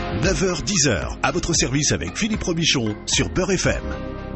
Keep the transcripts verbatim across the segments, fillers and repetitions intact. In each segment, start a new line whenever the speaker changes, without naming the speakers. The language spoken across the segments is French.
neuf heures dix heures, à votre service avec Philippe Robichon sur Beurre F M.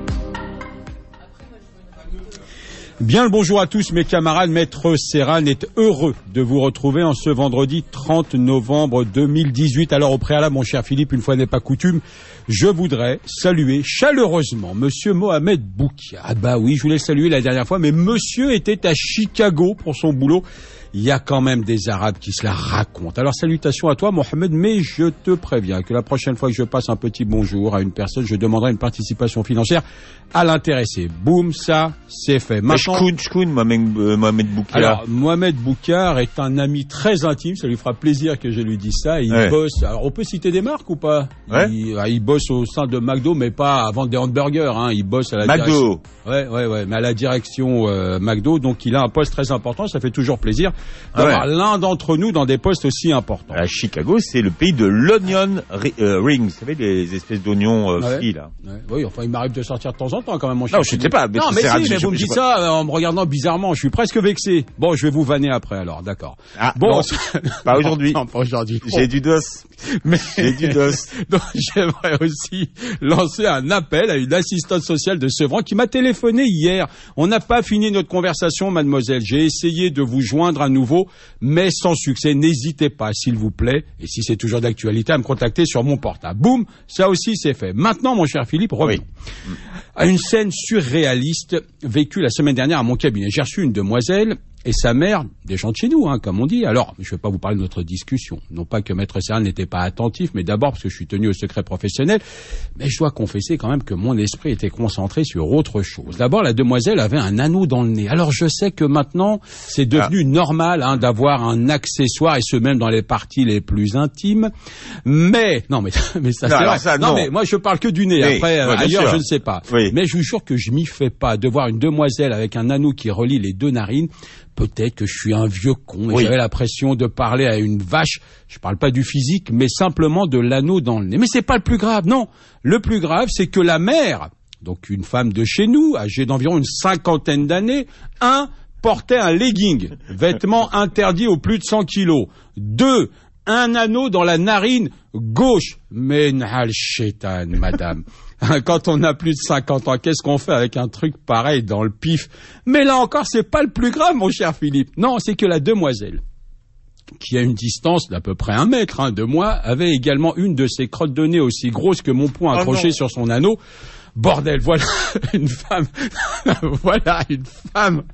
Bien le bonjour à tous mes camarades, Maître Serran est heureux de vous retrouver en ce vendredi trente novembre deux mille dix-huit. Alors au préalable, mon cher Philippe, une fois n'est pas coutume, je voudrais saluer chaleureusement Monsieur Mohamed Boukia. Ah bah oui, je voulais le saluer la dernière fois, mais Monsieur était à Chicago pour son boulot. Il y a quand même des Arabes qui se la racontent. Alors salutations à toi Mohamed, mais je te préviens que la prochaine fois que je passe un petit bonjour à une personne, je demanderai une participation financière à l'intéressé. Boum, ça, c'est fait.
Maintenant, Shkoun, Shkoun, Mohamed, euh, Mohamed Boukar.
Alors, Mohamed Boukar est un ami très intime, ça lui fera plaisir que je lui dise ça. Il ouais. bosse, alors on peut citer des marques ou pas?
Ouais.
Il, il bosse au sein de McDo, mais pas à vendre des hamburgers, hein. Il bosse à la
McDo.
direction. Ouais, ouais, ouais, mais à la direction euh, McDo, donc il a un poste très important, ça fait toujours plaisir d'avoir ah ouais. l'un d'entre nous dans des postes aussi importants.
À Chicago, c'est le pays de l'onion ri- euh, rings, vous savez, les espèces d'oignons euh,
ouais.
frits, là.
Ouais. Oui, enfin, il m'arrive de sortir de temps en temps, quand même, mon cher.
Non, je ne sais pas.
Mais non, mais si, mais vous me dites ça euh, en me regardant bizarrement, je suis presque vexé. Bon, je vais vous vanner après, alors, d'accord.
Ah,
bon,
non, pas aujourd'hui.
Non, pas aujourd'hui.
J'ai du dos.
Mais
j'ai du dos.
Donc, j'aimerais aussi lancer un appel à une assistante sociale de Sevran qui m'a téléphoné hier. On n'a pas fini notre conversation, mademoiselle. J'ai essayé de vous joindre à nouveau, mais sans succès. N'hésitez pas, s'il vous plaît, et si c'est toujours d'actualité, à me contacter sur mon portable. Boum, ça aussi c'est fait. Maintenant, mon cher Philippe, revenons oui. à une scène surréaliste vécue la semaine dernière à mon cabinet. J'ai reçu une demoiselle et sa mère, des gens de chez nous, hein, comme on dit. Alors, je ne vais pas vous parler de notre discussion. Non pas que Maître Serran n'était pas attentif, mais d'abord parce que je suis tenu au secret professionnel. Mais je dois confesser quand même que mon esprit était concentré sur autre chose. D'abord, la demoiselle avait un anneau dans le nez. Alors, je sais que maintenant, c'est devenu ah. normal hein, d'avoir un accessoire, et ce même dans les parties les plus intimes. Mais, non, mais, mais ça,
non,
c'est vrai.
Ça,
non,
non,
mais moi, je parle que du nez.
Oui,
Après,
oui,
ailleurs,
sûr.
je ne sais pas.
Oui.
Mais je vous jure que je m'y fais pas de voir une demoiselle avec un anneau qui relie les deux narines. Peut-être que je suis un vieux con et oui. j'avais l'impression de parler à une vache. Je parle pas du physique, mais simplement de l'anneau dans le nez. Mais c'est pas le plus grave, non. Le plus grave, c'est que la mère, donc une femme de chez nous, âgée d'environ une cinquantaine d'années, un, portait un legging, vêtement interdit aux plus de cent kilos. Deux, un anneau dans la narine gauche. Mais n'al shaitan, madame. Quand on a plus de cinquante ans, qu'est-ce qu'on fait avec un truc pareil dans le pif? Mais là encore, c'est pas le plus grave, mon cher Philippe. Non, c'est que la demoiselle, qui a une distance d'à peu près un mètre hein, de moi, avait également une de ses crottes de nez aussi grosses que mon poing accroché oh sur son anneau. Bordel, voilà une femme, voilà une femme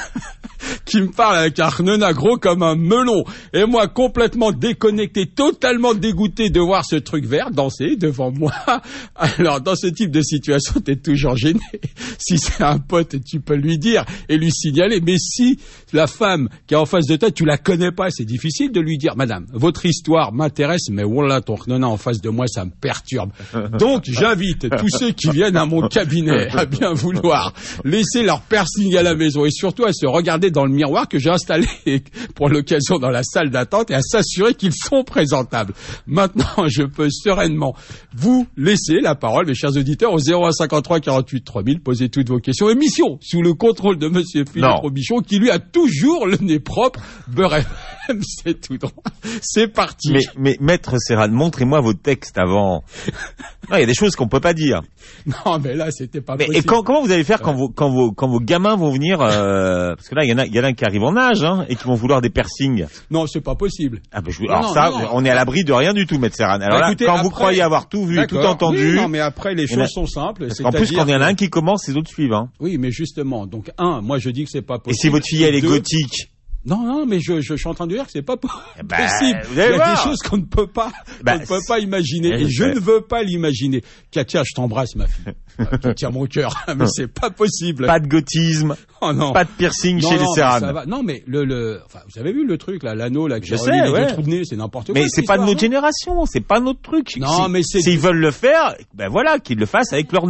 qui me parle avec un rnena gros comme un melon. Et moi, complètement déconnecté, totalement dégoûté de voir ce truc vert danser devant moi. Alors, dans ce type de situation, t'es toujours gêné. Si c'est un pote, tu peux lui dire et lui signaler. Mais si la femme qui est en face de toi, tu la connais pas, c'est difficile de lui dire, madame, votre histoire m'intéresse, mais voilà, ton rnena en face de moi, ça me perturbe. Donc, j'invite tous ceux qui viennent à mon cabinet à bien vouloir laisser leur piercing à la maison et surtout à se regarder dans le miroir que j'ai installé pour l'occasion dans la salle d'attente et à s'assurer qu'ils sont présentables. Maintenant, je peux sereinement vous laisser la parole, mes chers auditeurs, au zéro un cinquante-trois quarante-huit trois mille, posez toutes vos questions. Émission sous le contrôle de Monsieur Philippe Robichon qui lui a toujours le nez propre. Beurre F M, c'est tout droit. C'est parti.
Mais, mais Maître Serran, montrez-moi vos textes avant. Non, il y a des choses qu'on peut pas dire.
Non, mais là, c'était pas
mais,
possible.
Et quand, comment vous allez faire quand, vos, quand, vos, quand vos gamins vont venir euh, parce que là, il y en a, il y en a qui arrivent en âge hein, et qui vont vouloir des piercings.
Non, c'est pas possible.
Ah ben, je,
non,
alors
non,
ça,
non,
on est à l'abri de rien du tout, Maître Serran. Alors bah, là, écoutez, quand après, vous croyez avoir tout vu, tout entendu.
Oui, non, mais après, les choses a... sont simples.
Parce qu'en plus, quand il y en a un qui commence, les autres suivent. Hein.
Oui, mais justement, donc un, moi je dis que c'est pas possible.
Et si votre fille elle est gothique?
Non, non, mais je, je, je suis en train de dire que c'est pas possible.
Bah,
il y a
voir.
des choses qu'on ne peut pas,
bah,
qu'on ne peut pas imaginer. Et je ne veux pas l'imaginer. Katia, je t'embrasse, ma fille. Tu tiens mon cœur. Mais c'est pas possible.
Pas de gothisme.
Oh non.
Pas de piercing
non,
chez
non,
les Serran.
Mais non, mais le, le, enfin, vous avez vu le truc, là, l'anneau, là, que
je
j'ai
sais,
les
ouais.
deux trous de nez, c'est n'importe quoi.
Mais c'est pas de notre génération. C'est pas notre truc.
Non,
si,
mais c'est.
S'ils veulent le faire, ben voilà, qu'ils le fassent avec leur nez.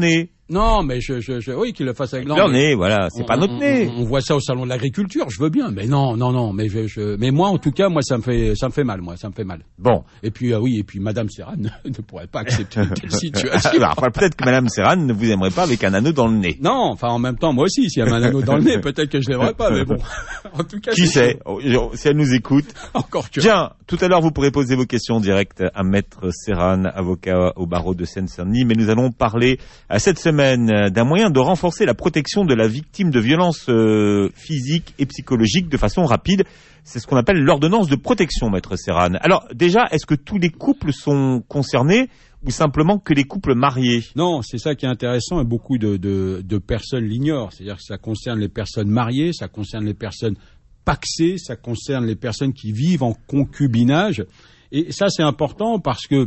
Non, mais je, je, je oui, qu'il le fasse avec
leur nez, voilà, c'est
on,
pas notre
on,
nez.
On, on voit ça au salon de l'agriculture, je veux bien, mais non, non, non, mais je, je, mais moi, en tout cas, moi, ça me fait, ça me fait mal, moi, ça me fait mal.
Bon.
Et puis, euh, oui, et puis, Madame Serran ne, ne pourrait pas accepter une telle situation.
Alors, peut-être que Madame Serran ne vous aimerait pas avec un anneau dans le nez.
Non, enfin, en même temps, moi aussi, s'il y avait un anneau dans le nez, peut-être que je l'aimerais pas, mais bon. En tout cas,
qui sait, si elle nous écoute.
Encore que.
Tiens, tout à l'heure, vous pourrez poser vos questions directes à Maître Serran, avocat au barreau de Seine-Saint-Denis, mais nous allons parler à cette semaine d'un moyen de renforcer la protection de la victime de violences euh, physiques et psychologiques de façon rapide. C'est ce qu'on appelle l'ordonnance de protection, Maître Serran. Alors déjà, est-ce que tous les couples sont concernés ou simplement que les couples mariés?
Non, c'est ça qui est intéressant et beaucoup de, de, de personnes l'ignorent. C'est-à-dire que ça concerne les personnes mariées, ça concerne les personnes pacsées, ça concerne les personnes qui vivent en concubinage. Et ça, c'est important parce que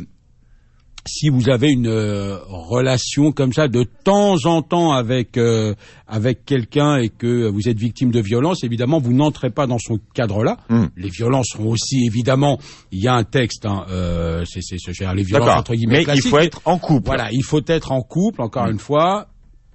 si vous avez une euh, relation comme ça de temps en temps avec euh, avec quelqu'un et que vous êtes victime de violence, évidemment, vous n'entrez pas dans son cadre-là. Mmh. Les violences sont aussi, évidemment, il y a un texte, hein, euh, c'est, c'est, c'est les violences
D'accord.
entre guillemets
mais
classiques.
il faut être en couple.
Voilà, il faut être en couple, encore mmh. une fois,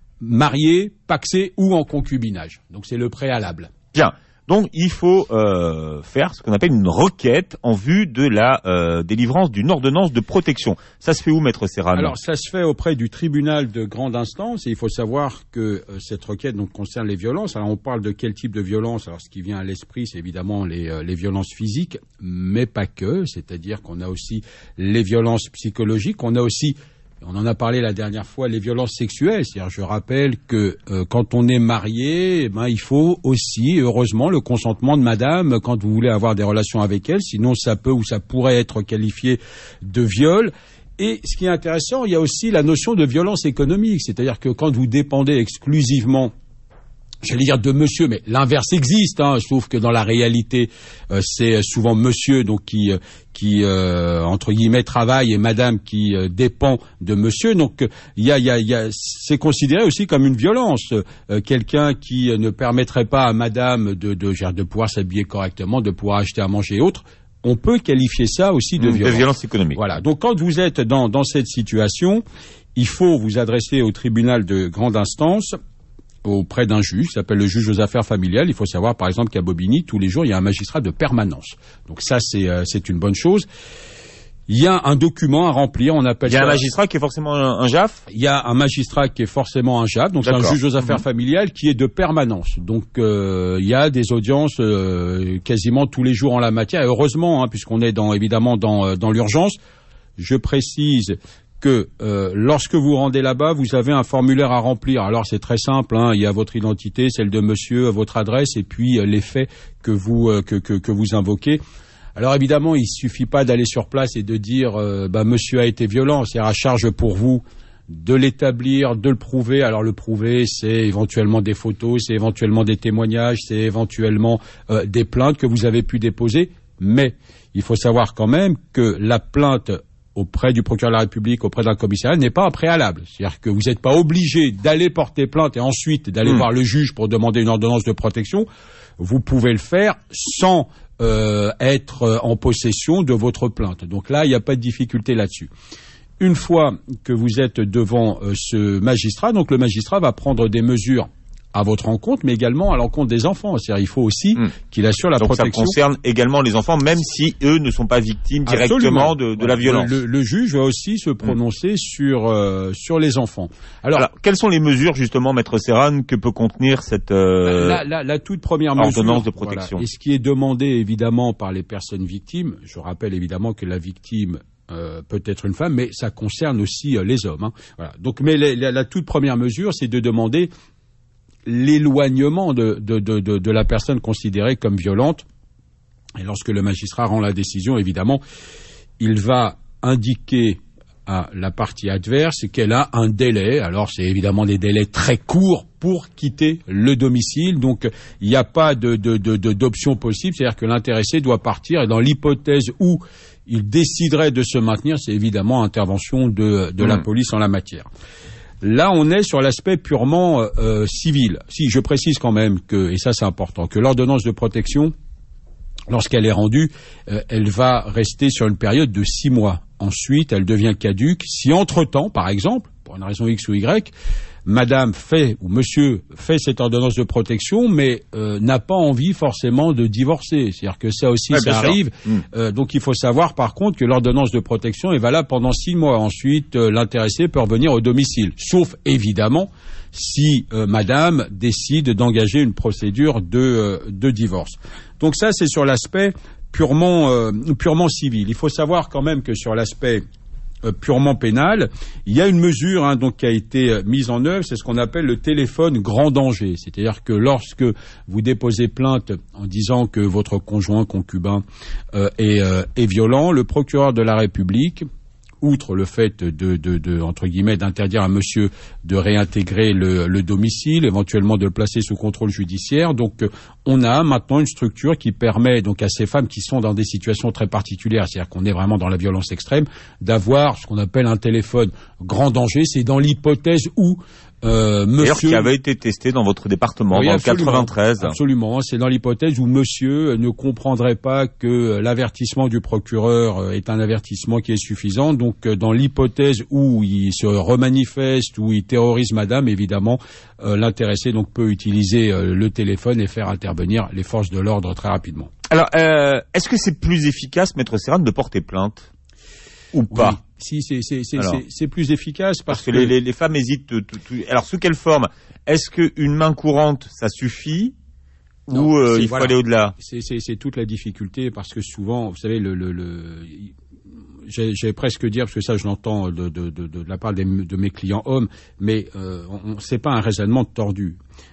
marié, pacsé ou en concubinage. Donc c'est le préalable.
Bien. Donc, il faut euh, faire ce qu'on appelle une requête en vue de la euh, délivrance d'une ordonnance de protection. Ça se fait où, Maître Serran?
Alors, ça se fait auprès du tribunal de grande instance. Et il faut savoir que euh, cette requête donc concerne les violences. Alors, on parle de quel type de violence? Alors, ce qui vient à l'esprit, c'est évidemment les, euh, les violences physiques, mais pas que. C'est-à-dire qu'on a aussi les violences psychologiques. On a aussi... On en a parlé la dernière fois, les violences sexuelles. C'est-à-dire, je rappelle que euh, quand on est marié, eh ben, il faut aussi, heureusement, le consentement de madame quand vous voulez avoir des relations avec elle. Sinon, ça peut ou ça pourrait être qualifié de viol. Et ce qui est intéressant, il y a aussi la notion de violence économique. C'est-à-dire que quand vous dépendez exclusivement, j'allais dire de monsieur, mais l'inverse existe, hein, sauf que dans la réalité, euh, c'est souvent monsieur donc qui, euh, qui euh, entre guillemets travaille et madame qui euh, dépend de monsieur. Donc il y a, y a, y a, c'est considéré aussi comme une violence. Euh, quelqu'un qui ne permettrait pas à madame de, de, de, de pouvoir s'habiller correctement, de pouvoir acheter à manger et autres. On peut qualifier ça aussi de
mmh,
violence.
De violence économique.
Voilà. Donc quand vous êtes dans, dans cette situation, il faut vous adresser au tribunal de grande instance auprès d'un juge, qui s'appelle le juge aux affaires familiales. Il faut savoir, par exemple, qu'à Bobigny, tous les jours, il y a un magistrat de permanence. Donc ça, c'est, euh, c'est une bonne chose. Il y a un document à remplir, on appelle ça...
Il y a un magistrat qui est forcément un, un J A F?
Il y a un magistrat qui est forcément un J A F, donc D'accord. c'est un juge aux affaires mmh. familiales qui est de permanence. Donc euh, il y a des audiences euh, quasiment tous les jours en la matière, et heureusement, hein, puisqu'on est dans, évidemment dans, dans l'urgence. Je précise que euh, lorsque vous rendez là-bas, vous avez un formulaire à remplir. Alors c'est très simple, hein, il y a votre identité, celle de monsieur, votre adresse, et puis euh, les faits que vous euh, que, que, que vous invoquez. Alors évidemment, il suffit pas d'aller sur place et de dire euh, bah monsieur a été violent, c'est à charge pour vous de l'établir, de le prouver. Alors le prouver, c'est éventuellement des photos, c'est éventuellement des témoignages, c'est éventuellement euh, des plaintes que vous avez pu déposer, mais il faut savoir quand même que la plainte auprès du procureur de la République, auprès d'un commissariat, n'est pas un préalable. C'est-à-dire que vous n'êtes pas obligé d'aller porter plainte et ensuite d'aller mmh. voir le juge pour demander une ordonnance de protection. Vous pouvez le faire sans euh, être en possession de votre plainte. Donc là, il n'y a pas de difficulté là-dessus. Une fois que vous êtes devant euh, ce magistrat, donc le magistrat va prendre des mesures à votre encontre, mais également à l'encontre des enfants. C'est-à-dire, il faut aussi mmh. qu'il assure la
Donc
protection.
Donc ça concerne également les enfants, même si eux ne sont pas victimes directement de, de voilà. la violence.
Le, le juge va aussi se prononcer mmh. sur euh, sur les enfants. Alors,
Alors, quelles sont les mesures justement, Maître Serran, que peut contenir cette euh,
la, la, la toute première
ordonnance
mesure,
de protection
voilà. Et ce qui est demandé évidemment par les personnes victimes, je rappelle évidemment que la victime Euh, peut-être une femme, mais ça concerne aussi euh, les hommes. Hein. Voilà. Donc, mais la, la, la toute première mesure, c'est de demander l'éloignement de, de, de, de, de la personne considérée comme violente. Et lorsque le magistrat rend la décision, évidemment, il va indiquer à la partie adverse qu'elle a un délai. Alors, c'est évidemment des délais très courts pour quitter le domicile. Donc, il n'y a pas de, de, de, de, d'option possible. C'est-à-dire que l'intéressé doit partir. Et dans l'hypothèse où il déciderait de se maintenir, c'est évidemment intervention de, de mmh. la police en la matière. Là, on est sur l'aspect purement euh, civil. Si, je précise quand même que, et ça c'est important, que l'ordonnance de protection, lorsqu'elle est rendue, euh, elle va rester sur une période de six mois. Ensuite, elle devient caduque. Si entre-temps, par exemple, pour une raison X ou Y, madame fait ou monsieur fait cette ordonnance de protection, mais euh, n'a pas envie forcément de divorcer. C'est-à-dire que ça aussi, ouais, ça arrive. Mmh. Euh, donc il faut savoir par contre que l'ordonnance de protection est valable pendant six mois. Ensuite, euh, l'intéressé peut revenir au domicile, sauf évidemment si euh, madame décide d'engager une procédure de, euh, de divorce. Donc ça, c'est sur l'aspect purement, euh, purement civil. Il faut savoir quand même que sur l'aspect euh, purement pénal, il y a une mesure hein, donc qui a été euh, mise en œuvre, c'est ce qu'on appelle le téléphone grand danger. C'est-à-dire que lorsque vous déposez plainte en disant que votre conjoint concubin euh, est, euh, est violent, le procureur de la République, outre le fait de, de, de entre guillemets d'interdire à monsieur de réintégrer le, le domicile, éventuellement de le placer sous contrôle judiciaire. Donc on a maintenant une structure qui permet donc à ces femmes qui sont dans des situations très particulières, c'est-à-dire qu'on est vraiment dans la violence extrême, d'avoir ce qu'on appelle un téléphone grand danger. C'est dans l'hypothèse où Euh, monsieur...
D'ailleurs, qui avait été testé dans votre département, oui, dans le quatre-vingt-treize.
Absolument, c'est dans l'hypothèse où monsieur ne comprendrait pas que l'avertissement du procureur est un avertissement qui est suffisant. Donc, dans l'hypothèse où il se remanifeste, où il terrorise madame, évidemment, euh, l'intéressé donc peut utiliser euh, le téléphone et faire intervenir les forces de l'ordre très rapidement.
Alors, euh, est-ce que c'est plus efficace, Maître Serrane, de porter plainte ou pas?
Oui. Si, c'est, c'est, c'est, c'est, c'est plus efficace parce,
parce que, que... Les, les, les femmes hésitent. Tout, tout. Alors, sous quelle forme? Est-ce qu'une main courante, ça suffit? Non, ou euh, il faut voilà. aller au-delà?
c'est, c'est, c'est toute la difficulté parce que souvent, vous savez, le, le, le... J'ai, j'ai presque dire, parce que ça je l'entends de, de, de, de la part des, de mes clients hommes, mais euh, on, c'est pas un raisonnement tordu.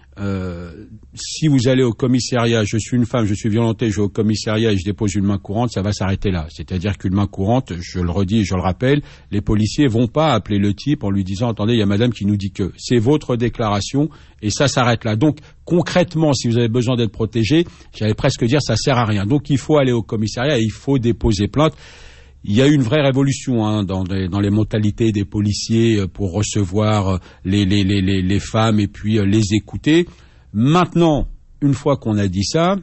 Euh, si vous allez au commissariat, je suis une femme, je suis violentée, je vais au commissariat et je dépose une main courante, ça va s'arrêter là. C'est-à-dire qu'une main courante, je le redis et je le rappelle, les policiers vont pas appeler le type en lui disant « Attendez, il y a madame qui nous dit que… » C'est votre déclaration et ça s'arrête là. Donc, concrètement, si vous avez besoin d'être protégé, j'allais presque dire ça sert à rien. Donc, il faut aller au commissariat et il faut déposer plainte. Il y a eu une vraie révolution hein, dans, les, dans les mentalités des policiers pour recevoir les, les, les, les, les femmes et puis les écouter. Maintenant, une fois qu'on a dit ça,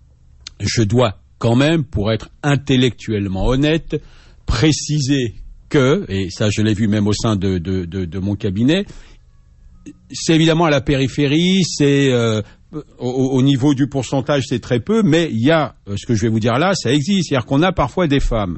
je dois quand même, pour être intellectuellement honnête, préciser que, et ça je l'ai vu même au sein de, de, de, de mon cabinet, c'est évidemment à la périphérie, c'est... Euh, Au, au niveau du pourcentage, c'est très peu, mais il y a, ce que je vais vous dire là, ça existe. C'est-à-dire qu'on a parfois des femmes,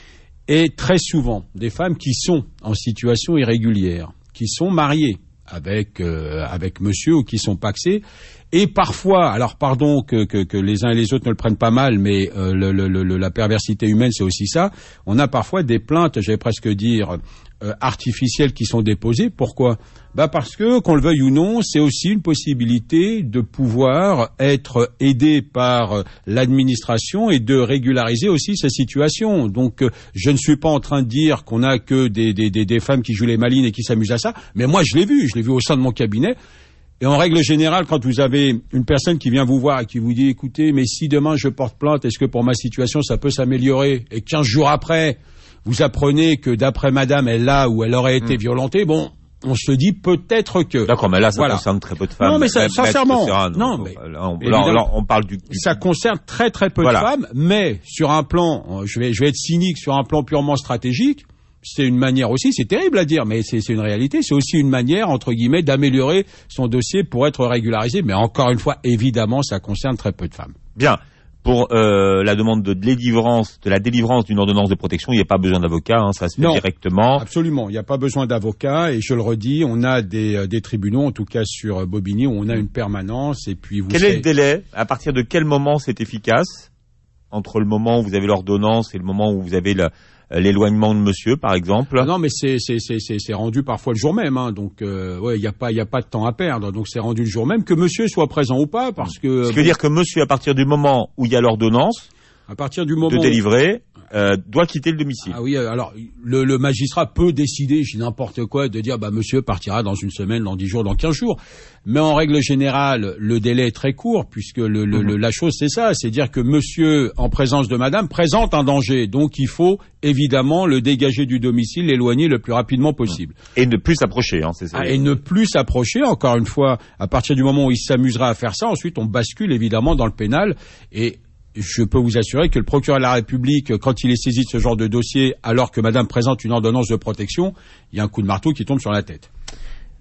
et très souvent, des femmes qui sont en situation irrégulière, qui sont mariées avec euh, avec monsieur ou qui sont pacsées, et parfois, alors pardon que, que, que les uns et les autres ne le prennent pas mal, mais euh, le, le, le, la perversité humaine, c'est aussi ça. On a parfois des plaintes, j'allais presque dire, euh, artificielles qui sont déposées. Pourquoi ? Bah parce que, qu'on le veuille ou non, c'est aussi une possibilité de pouvoir être aidé par l'administration et de régulariser aussi sa situation. Donc, je ne suis pas en train de dire qu'on a que des, des, des, des femmes qui jouent les malines et qui s'amusent à ça, mais moi je l'ai vu, je l'ai vu au sein de mon cabinet. Et en règle générale, quand vous avez une personne qui vient vous voir et qui vous dit « Écoutez, mais si demain je porte plainte, est-ce que pour ma situation ça peut s'améliorer ?» Et quinze jours après, vous apprenez que d'après madame, elle l'a ou elle aurait été mmh. violentée, bon... on se dit peut-être que...
D'accord, mais là, ça voilà. concerne très peu de femmes.
Non, mais ça, sincèrement, non, mais
là, on, là, là, on parle du, du...
Ça concerne très très peu voilà. de femmes, mais sur un plan, je vais, je vais être cynique, sur un plan purement stratégique, c'est une manière aussi, c'est terrible à dire, mais c'est, c'est une réalité, c'est aussi une manière, entre guillemets, d'améliorer son dossier pour être régularisé. Mais encore une fois, évidemment, ça concerne très peu de femmes.
Bien. Pour euh, la demande de délivrance, de la délivrance d'une ordonnance de protection, il n'y a pas besoin d'avocat, hein, ça se fait
non,
directement.
Absolument, il n'y a pas besoin d'avocat et je le redis, on a des, euh, des tribunaux, en tout cas sur Bobigny, où on a une permanence et puis vous.
Quel
serez...
est le délai? À partir de quel moment c'est efficace? Entre le moment où vous avez l'ordonnance et le moment où vous avez la, l'éloignement de monsieur, par exemple.
Ah non, mais c'est c'est c'est c'est, c'est rendu parfois le jour même, hein, donc euh, ouais, il y a pas il y a pas de temps à perdre, donc c'est rendu le jour même, que monsieur soit présent ou pas, parce que.
Ce qui veut dire que monsieur, à partir du moment où il y a l'ordonnance,
à partir du moment
de délivrer, euh, doit quitter le domicile.
Ah oui, alors le, le magistrat peut décider, je dis n'importe quoi, de dire bah monsieur partira dans une semaine, dans dix jours, dans quinze jours. Mais en règle générale, le délai est très court, puisque le, le, mmh. le, la chose c'est ça, c'est dire que monsieur, en présence de madame, présente un danger. Donc il faut évidemment le dégager du domicile, l'éloigner le plus rapidement possible.
Et ne plus s'approcher, hein, c'est ça.
Ah, et ne plus s'approcher, encore une fois, à partir du moment où il s'amusera à faire ça, ensuite on bascule évidemment dans le pénal. Et je peux vous assurer que le procureur de la République, quand il est saisi de ce genre de dossier, alors que madame présente une ordonnance de protection, il y a un coup de marteau qui tombe sur la tête.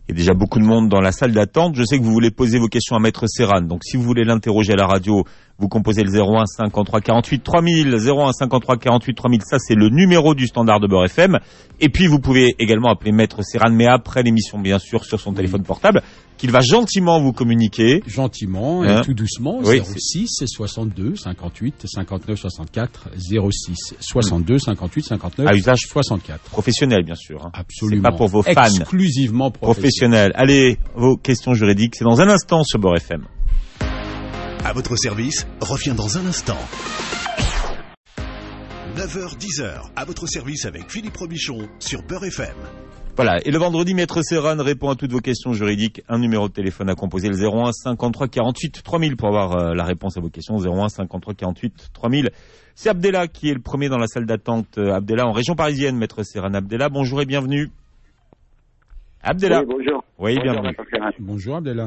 Il y a déjà beaucoup de monde dans la salle d'attente. Je sais que vous voulez poser vos questions à Maître Serran. Donc, si vous voulez l'interroger à la radio, vous composez le zéro un cinquante-trois quarante-huit trois mille, zéro un cinquante-trois quarante-huit trois mille. Ça, c'est le numéro du standard de Beurre F M. Et puis, vous pouvez également appeler Maître Serran, mais après l'émission, bien sûr, sur son téléphone portable, qu'il va gentiment vous communiquer.
Gentiment,
hein,
et tout doucement.
Oui,
zéro six soixante-deux cinquante-huit cinquante-neuf soixante-quatre, zéro six soixante-deux cinquante-huit cinquante-neuf
à usage
soixante-quatre.
Professionnel, bien sûr. Hein.
Absolument.
C'est pas pour vos fans.
Exclusivement professionnel.
Professionnel. Allez, vos questions juridiques, c'est dans un instant sur Beurre F M.
À votre service, revient dans un instant. neuf heures dix heures, à votre service avec Philippe Robichon sur Beurre F M.
Voilà, et le vendredi, Maître Serran répond à toutes vos questions juridiques. Un numéro de téléphone à composer, le zéro un cinquante-trois quarante-huit trois mille pour avoir euh, la réponse à vos questions, zéro un cinquante-trois quarante-huit trois mille. C'est Abdellah qui est le premier dans la salle d'attente. Euh, Abdellah, en région parisienne, Maître Serran. Abdellah, bonjour et bienvenue. Abdellah.
Oui, bonjour.
Oui,
bonjour,
bienvenue.
Bonjour Abdellah.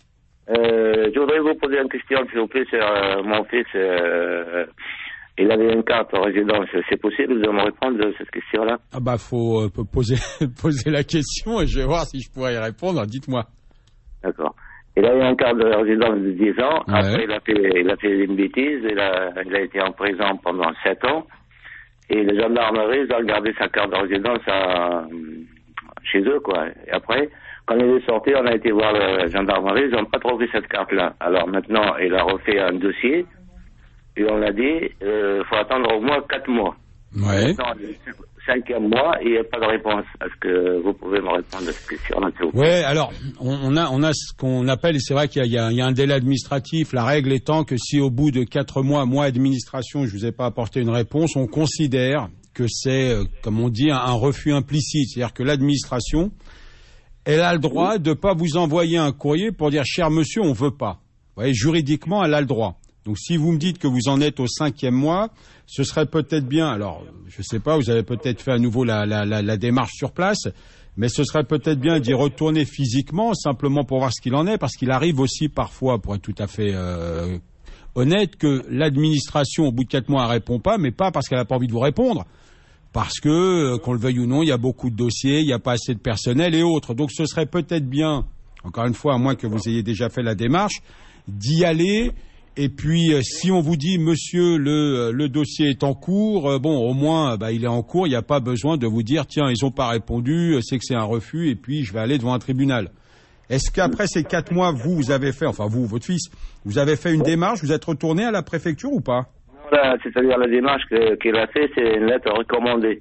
Euh, je voudrais vous poser une question, s'il vous plaît. C'est, euh, mon fils, euh, il avait une carte en résidence. C'est possible de me répondre à cette question-là?
Ah bah faut euh, poser poser la question et je vais voir si je pourrais y répondre. Dites-moi.
D'accord. Il a eu une carte de résidence de dix ans.
Ouais.
Après, il a fait, il a fait une bêtise. Il a, il a été en prison pendant sept ans. Et les gendarmeries, ils ont gardé sa carte de résidence à, chez eux, quoi. Et après, quand il est sorti, on a été voir la gendarmerie, ils n'ont pas trouvé cette carte-là. Alors maintenant, il a refait un dossier, et on a dit, il euh, faut attendre au moins quatre mois.
Ouais.
Maintenant, le cinquième mois, il n'y a pas de réponse. Est-ce que vous pouvez me répondre à cette question-là, s'il vous plaît?
Ouais, alors, on, on a, on a ce qu'on appelle, et c'est vrai qu'il y a, il y a, il y a un délai administratif, la règle étant que si au bout de quatre mois, mois d'administration, je vous ai pas apporté une réponse, on considère que c'est, comme on dit, un, un refus implicite. C'est-à-dire que l'administration, elle a le droit de ne pas vous envoyer un courrier pour dire « Cher monsieur, on ne veut pas ». Vous voyez, juridiquement, elle a le droit. Donc, si vous me dites que vous en êtes au cinquième mois, ce serait peut-être bien, alors, je ne sais pas, vous avez peut-être fait à nouveau la, la, la, la démarche sur place, mais ce serait peut-être bien d'y retourner physiquement, simplement pour voir ce qu'il en est, parce qu'il arrive aussi parfois, pour être tout à fait euh, honnête, que l'administration, au bout de quatre mois, ne répond pas, mais pas parce qu'elle n'a pas envie de vous répondre. Parce que, qu'on le veuille ou non, il y a beaucoup de dossiers, il n'y a pas assez de personnel et autres. Donc ce serait peut-être bien, encore une fois, à moins que vous ayez déjà fait la démarche, d'y aller. Et puis, si on vous dit, monsieur, le, le dossier est en cours, bon, au moins, bah, il est en cours, il n'y a pas besoin de vous dire, tiens, ils n'ont pas répondu, c'est que c'est un refus, et puis je vais aller devant un tribunal. Est-ce qu'après ces quatre mois, vous, vous avez fait, enfin vous, votre fils, vous avez fait une démarche, vous êtes retourné à la préfecture ou pas?
Voilà, c'est-à-dire la démarche que, qu'il a fait, c'est une lettre recommandée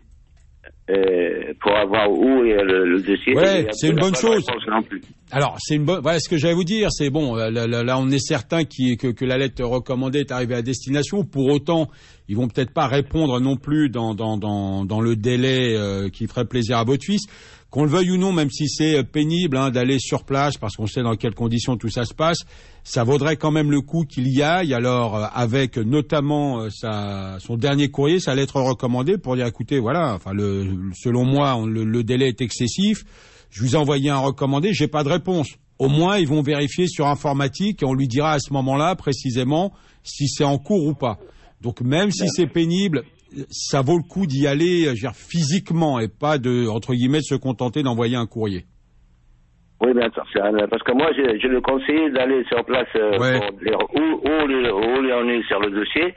euh, pour avoir où est le, le dossier.
Ouais, c'est une bonne chose.
Non plus.
Alors, c'est une bonne. Voilà ce que j'allais vous dire. C'est bon. Là, là, là on est certain qui, que, que la lettre recommandée est arrivée à destination. Pour autant, ils vont peut-être pas répondre non plus dans dans dans, dans le délai euh, qui ferait plaisir à votre fils. Qu'on le veuille ou non, même si c'est pénible hein, d'aller sur place, parce qu'on sait dans quelles conditions tout ça se passe, ça vaudrait quand même le coup qu'il y aille. Alors, euh, avec notamment euh, sa, son dernier courrier, sa lettre recommandée, pour dire, écoutez, voilà, enfin, le, selon moi, on, le, le délai est excessif. Je vous ai envoyé un recommandé, j'ai pas de réponse. Au moins, ils vont vérifier sur informatique et on lui dira à ce moment-là précisément si c'est en cours ou pas. Donc, même si c'est pénible, ça vaut le coup d'y aller, je veux dire, physiquement et pas de, entre guillemets, de se contenter d'envoyer un courrier.
Oui, bien sûr. Parce que moi, je, je le conseille d'aller sur place euh,
Ouais.
pour dire où, où, le- où il en est sur le dossier.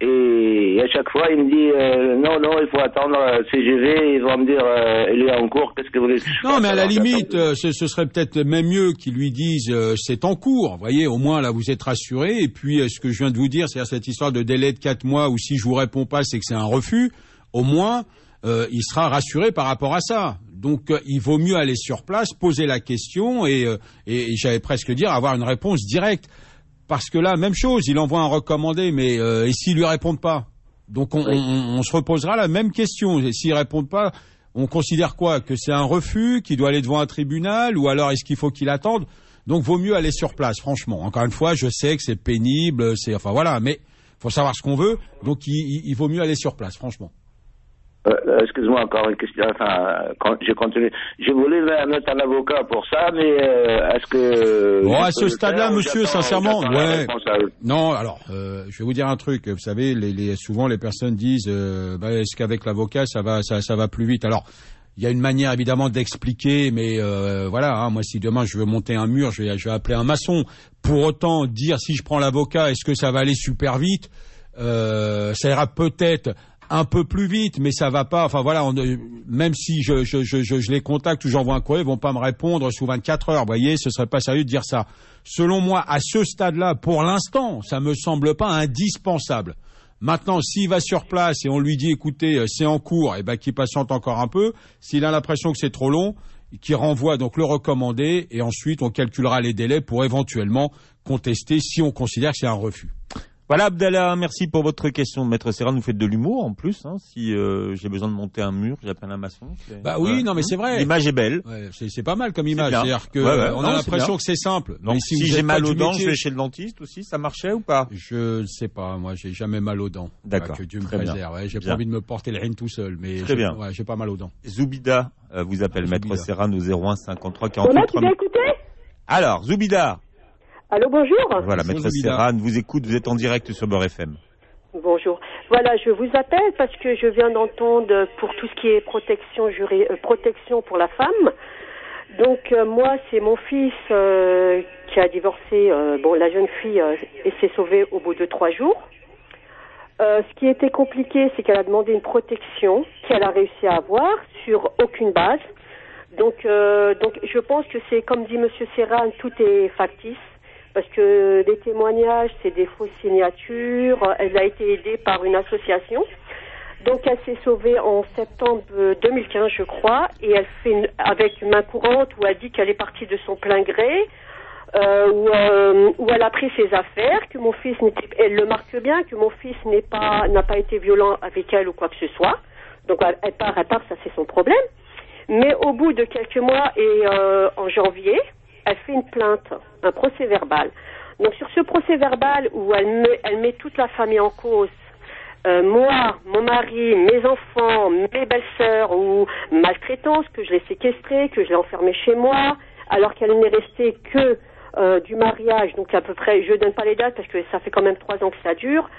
Et à chaque fois, il me dit euh, non, non, il faut attendre euh, C G V. Ils vont me dire euh, il est en cours. Qu'est-ce que vous voulez que je
Non,
fasse?
mais à la
Alors,
limite,
j'attends.
euh, ce, ce serait peut-être même mieux qu'ils lui disent euh, c'est en cours. Vous voyez, au moins là, vous êtes rassurés. Et puis, euh, ce que je viens de vous dire, c'est-à-dire cette histoire de délai de quatre mois où si je vous réponds pas, c'est que c'est un refus. Au moins, euh, il sera rassuré par rapport à ça. Donc, euh, il vaut mieux aller sur place, poser la question et, euh, et, et j'allais presque dire avoir une réponse directe. Parce que là, même chose, il envoie un recommandé, mais euh, et s'ils lui répondent pas? Donc on,
Oui.
on, on se reposera la même question. Et s'ils répondent pas, on considère quoi? Que c'est un refus, qu'il doit aller devant un tribunal, ou alors est-ce qu'il faut qu'il attende? Donc vaut mieux aller sur place, franchement. Encore une fois, je sais que c'est pénible, c'est enfin voilà, mais faut savoir ce qu'on veut. Donc il, il, il vaut mieux aller sur place, franchement.
Euh, excuse-moi, encore une question. Enfin, quand, je continue. Je voulais mettre un avocat pour ça, mais euh, est-ce que...
Bon,
je
à
peux
ce
le
stade-là,
faire ou
monsieur,
j'attends-
sincèrement,
j'attends la
ouais.
réponse à eux?
Non, alors, euh, je vais vous dire un truc. Vous savez, les, les, souvent les personnes disent, euh, bah, est-ce qu'avec l'avocat ça va, ça, ça va plus vite? Alors, il y a une manière évidemment d'expliquer, mais euh, voilà, hein, moi si demain je veux monter un mur, je vais, je vais appeler un maçon. Pour autant, dire si je prends l'avocat, est-ce que ça va aller super vite? euh, Ça ira peut-être un peu plus vite, mais ça va pas. Enfin voilà, on, même si je, je, je, je, je les contacte ou j'envoie un courrier, ils vont pas me répondre sous vingt-quatre heures. Vous voyez, ce serait pas sérieux de dire ça. Selon moi, à ce stade-là, pour l'instant, ça me semble pas indispensable. Maintenant, s'il va sur place et on lui dit, écoutez, c'est en cours, et ben qu'il patiente encore un peu. S'il a l'impression que c'est trop long, qu'il renvoie donc le recommandé, et ensuite on calculera les délais pour éventuellement contester si on considère que c'est un refus.
Voilà, Abdallah, merci pour votre question. Maître Serran, vous faites de l'humour en plus. Hein, si euh, j'ai besoin de monter un mur, j'appelle un maçon.
Bah oui, ouais. non mais c'est vrai.
L'image est belle.
Ouais, c'est, c'est pas mal comme image.
C'est
C'est-à-dire que
ouais, ouais,
on
non,
a l'impression que c'est simple.
Donc
mais
si,
si,
si
vous
j'ai mal aux dents,
métier,
je vais chez le dentiste aussi. Ça marchait ou pas?
Je sais pas. Moi, j'ai jamais mal aux dents.
D'accord.
Ouais, que Dieu me
Très
préserve. Ouais, j'ai
bien.
pas envie de me porter le rein tout seul, mais
Très
j'ai,
bien.
Ouais, j'ai pas mal aux dents.
Zoubida euh, vous appelle
Ah,
Maître
Zoubida.
Serran au zéro un cinquante-trois
Thomas,
quarante-huit.
tu m'as écouté?
Alors, Zoubida.
Allô, bonjour.
Voilà,
Bonjour,
Maître
Zoubida.
Serran vous écoute. Vous êtes en direct sur Beurre F M.
Bonjour. Voilà, je vous appelle parce que je viens d'entendre pour tout ce qui est protection juré, euh, protection pour la femme. Donc euh, moi, c'est mon fils euh, qui a divorcé. Euh, bon, la jeune fille euh, et s'est sauvée au bout de trois jours. Euh, ce qui était compliqué, c'est qu'elle a demandé une protection qu'elle a réussi à avoir sur aucune base. Donc, euh, donc je pense que c'est comme dit Monsieur Serran, tout est factice. Parce que les témoignages, c'est des fausses signatures. Elle a été aidée par une association. Donc, elle s'est sauvée en septembre deux mille quinze, je crois. Et elle fait une, avec une main courante où elle dit qu'elle est partie de son plein gré. Euh, où, euh, où elle a pris ses affaires, que mon fils n'était... Elle le marque bien, que mon fils n'est pas, n'a pas été violent avec elle ou quoi que ce soit. Donc, elle, elle part, elle part, ça c'est son problème. Mais au bout de quelques mois et euh, en janvier... elle fait une plainte, un procès verbal. Donc sur ce procès verbal où elle met, elle met toute la famille en cause, euh, moi, mon mari, mes enfants, mes belles-sœurs ou maltraitance, que je l'ai séquestrée, que je l'ai enfermée chez moi, alors qu'elle n'est restée que euh, du mariage, donc à peu près, je ne donne pas les dates parce que ça fait quand même trois ans que ça dure.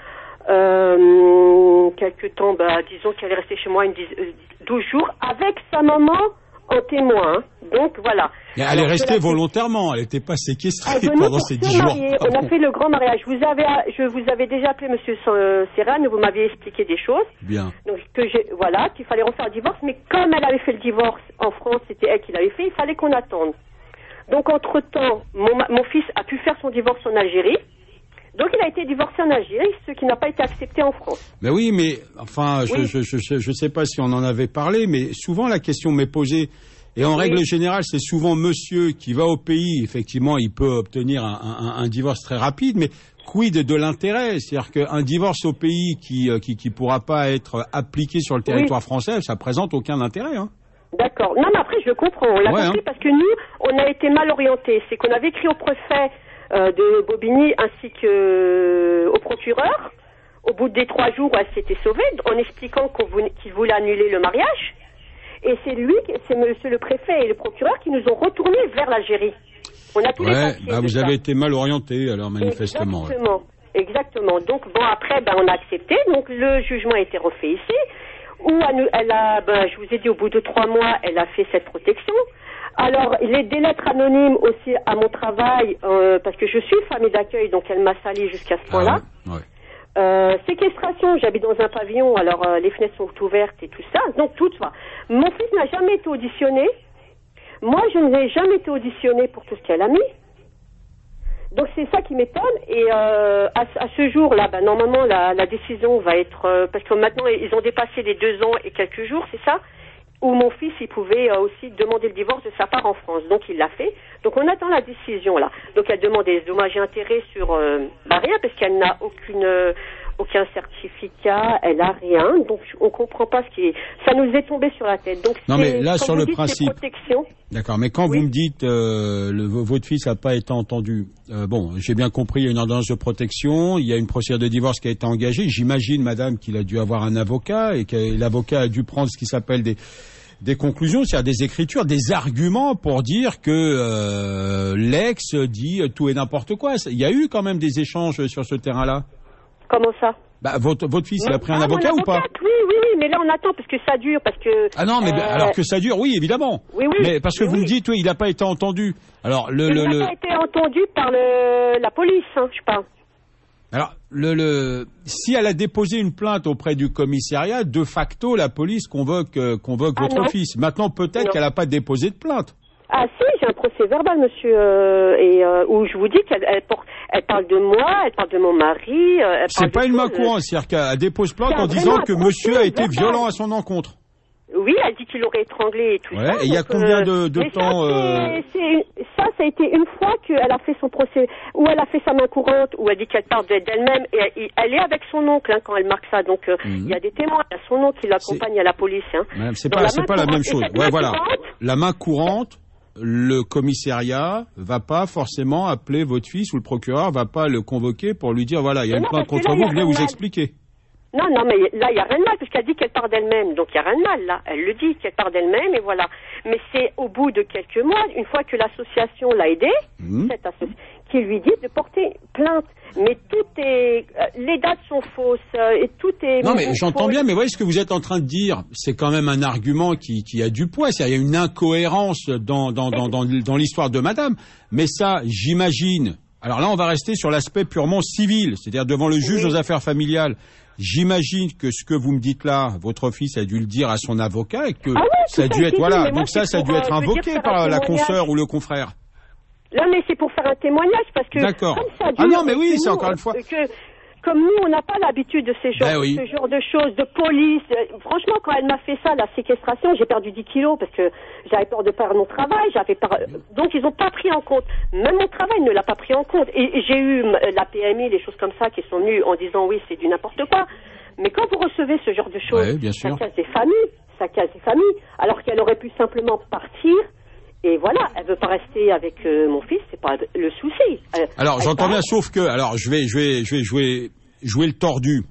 Euh, quelque temps, bah, disons qu'elle est restée chez moi une dix, euh, douze jours avec sa maman en témoin. Donc voilà.
Et elle est restée volontairement, elle n'était pas séquestrée
ah,
pendant ces dix jours.
Marier. On a fait le grand mariage. Vous avez, je vous avais déjà appelé Monsieur Serran, vous m'aviez expliqué des choses.
Bien.
Donc que j'ai, voilà, qu'il fallait refaire le divorce, mais comme elle avait fait le divorce en France, c'était elle qui l'avait fait, il fallait qu'on attende. Donc entre temps, mon, mon fils a pu faire son divorce en Algérie. Donc il a été divorcé en Algérie, ce qui n'a pas été accepté en France.
Mais oui, mais enfin,
oui.
je je je je sais pas si on en avait parlé, mais souvent la question m'est posée. Et en oui. règle générale, c'est souvent monsieur qui va au pays. Effectivement, il peut obtenir un, un, un divorce très rapide, mais quid de l'intérêt? C'est-à-dire qu'un divorce au pays qui qui qui pourra pas être appliqué sur le territoire oui. français, ça présente aucun intérêt. Hein.
D'accord. Non, mais après, je comprends. On l'a ouais, compris hein. parce que nous, on a été mal orientés. C'est qu'on avait écrit au préfet euh, de Bobigny ainsi que euh, au procureur. Au bout des trois jours, elle s'était sauvée en expliquant qu'on voulait, qu'il voulait annuler le mariage. Et c'est lui, c'est monsieur le préfet et le procureur qui nous ont retournés vers l'Algérie. On a tous
ouais,
les papiers
bah vous
ça.
avez été mal orienté alors manifestement.
Exactement,
ouais.
exactement. Donc bon après, ben on a accepté. Donc le jugement a été refait ici. Où elle, elle a, ben je vous ai dit au bout de trois mois, elle a fait cette protection. Alors les des lettres anonymes aussi à mon travail, euh, parce que je suis famille d'accueil, donc elle m'a sali jusqu'à ce point-là.
Ah ouais, ouais.
Euh, séquestration, j'habite dans un pavillon, alors euh, les fenêtres sont ouvertes et tout ça, donc tout ça. Mon fils n'a jamais été auditionné. Moi, je n'ai jamais été auditionné pour tout ce qu'elle a mis. Donc c'est ça qui m'étonne. Et euh, à, à ce jour-là, ben, normalement, la, la décision va être... Euh, parce que maintenant, ils ont dépassé les deux ans et quelques jours, c'est ça ? Où mon fils, il pouvait euh, aussi demander le divorce de sa part en France. Donc il l'a fait. Donc on attend la décision là. Donc elle demande des dommages et intérêts sur euh, bah, rien parce qu'elle n'a aucune euh, aucun certificat, elle a rien. Donc on comprend pas ce qui est. Ça nous est tombé sur la tête. Donc
non mais là sur le
dites,
principe. D'accord. Mais quand oui. vous me dites euh, le, votre fils n'a pas été entendu. Euh, bon, j'ai bien compris. Il y a une ordonnance de protection. Il y a une procédure de divorce qui a été engagée. J'imagine, madame, qu'il a dû avoir un avocat et que l'avocat a dû prendre ce qui s'appelle des des conclusions, c'est-à-dire des écritures, des arguments pour dire que euh, l'ex dit tout et n'importe quoi. Il y a eu quand même des échanges sur ce terrain-là.
Comment ça ?
Bah, votre, votre fils, il a pris un
ah,
avocat ou pas?
Oui, oui, oui, mais là, on attend parce que ça dure, parce que...
Ah non, mais euh... alors que ça dure, oui, évidemment.
Oui, oui.
Mais parce que
oui,
vous
oui.
me dites, oui, il n'a pas été entendu. Alors, le...
Il
le,
n'a
le...
pas été entendu par le, la police, hein, je parle.
Alors, le, le, si elle a déposé une plainte auprès du commissariat, de facto, la police convoque, euh, convoque
ah,
votre
non.
fils. Maintenant, peut-être
non.
qu'elle n'a pas déposé de plainte.
Ah si, j'ai un procès verbal, monsieur, euh, et euh, où je vous dis qu'elle elle, elle parle de moi, elle parle de mon mari. Euh,
c'est pas une main courante, c'est-à-dire qu'elle dépose plainte en disant que monsieur a été verbal. violent à son encontre.
Oui, elle dit qu'il aurait étranglé et tout
ouais,
ça.
Et il y a combien de, de temps
ça,
euh...
c'est, c'est, ça, ça a été une fois qu'elle a fait son procès, où elle a fait sa main courante, où elle dit qu'elle parle d'elle-même, et elle, elle est avec son oncle hein, quand elle marque ça. Donc, euh, il mmh. y a des témoins, il y a son oncle qui l'accompagne c'est... à la police. Hein.
Ouais, c'est pas, c'est pas la même chose. Ouais, voilà. Courante, la main courante, le commissariat va pas forcément appeler votre fils ou le procureur va pas le convoquer pour lui dire voilà, il y a une plainte contre vous, venez vous expliquer.
Non, non, mais là, il n'y a rien de mal, parce qu'elle dit qu'elle part d'elle-même. Donc, il n'y a rien de mal, là. Elle le dit, qu'elle part d'elle-même, et voilà. Mais c'est au bout de quelques mois, une fois que l'association l'a aidée, mmh. cette association, qui lui dit de porter plainte. Mais tout est... Euh, les dates sont fausses, euh, et tout est...
Non, mais j'entends bien, mais voyez ce que vous êtes en train de dire. C'est quand même un argument qui, qui a du poids. C'est-à-dire, il y a une incohérence dans, dans, dans, dans, dans l'histoire de madame. Mais ça, j'imagine... Alors là, on va rester sur l'aspect purement civil, c'est-à-dire devant le juge oui. aux affaires familiales. J'imagine que ce que vous me dites là, votre fils a dû le dire à son avocat et que
ah oui,
ça a dû être... Voilà,
moi,
donc ça, ça a dû être invoqué par la consoeur ou le confrère.
Là, mais c'est pour faire un témoignage, parce que...
D'accord.
Comme ça dure,
ah non, mais oui, c'est
nous,
encore une fois...
Que, comme nous, on n'a pas l'habitude de ces genres,
ben oui.
ce genre de choses, de police. Franchement, quand elle m'a fait ça, la séquestration, j'ai perdu dix kilos parce que j'avais peur de perdre mon travail. J'avais par... Donc, ils n'ont pas pris en compte. Même mon travail ne l'a pas pris en compte. Et, et j'ai eu la P M I, les choses comme ça, qui sont venues en disant oui, c'est du n'importe quoi. Mais quand vous recevez ce genre de choses,
ouais, bien sûr.
ça casse des familles, ça casse des familles, alors qu'elle aurait pu simplement partir. Et voilà, elle veut pas rester avec euh, mon fils, c'est pas le souci. Elle,
alors j'entends
part...
bien, sauf que, alors je vais, je vais, je vais jouer, jouer le tordu.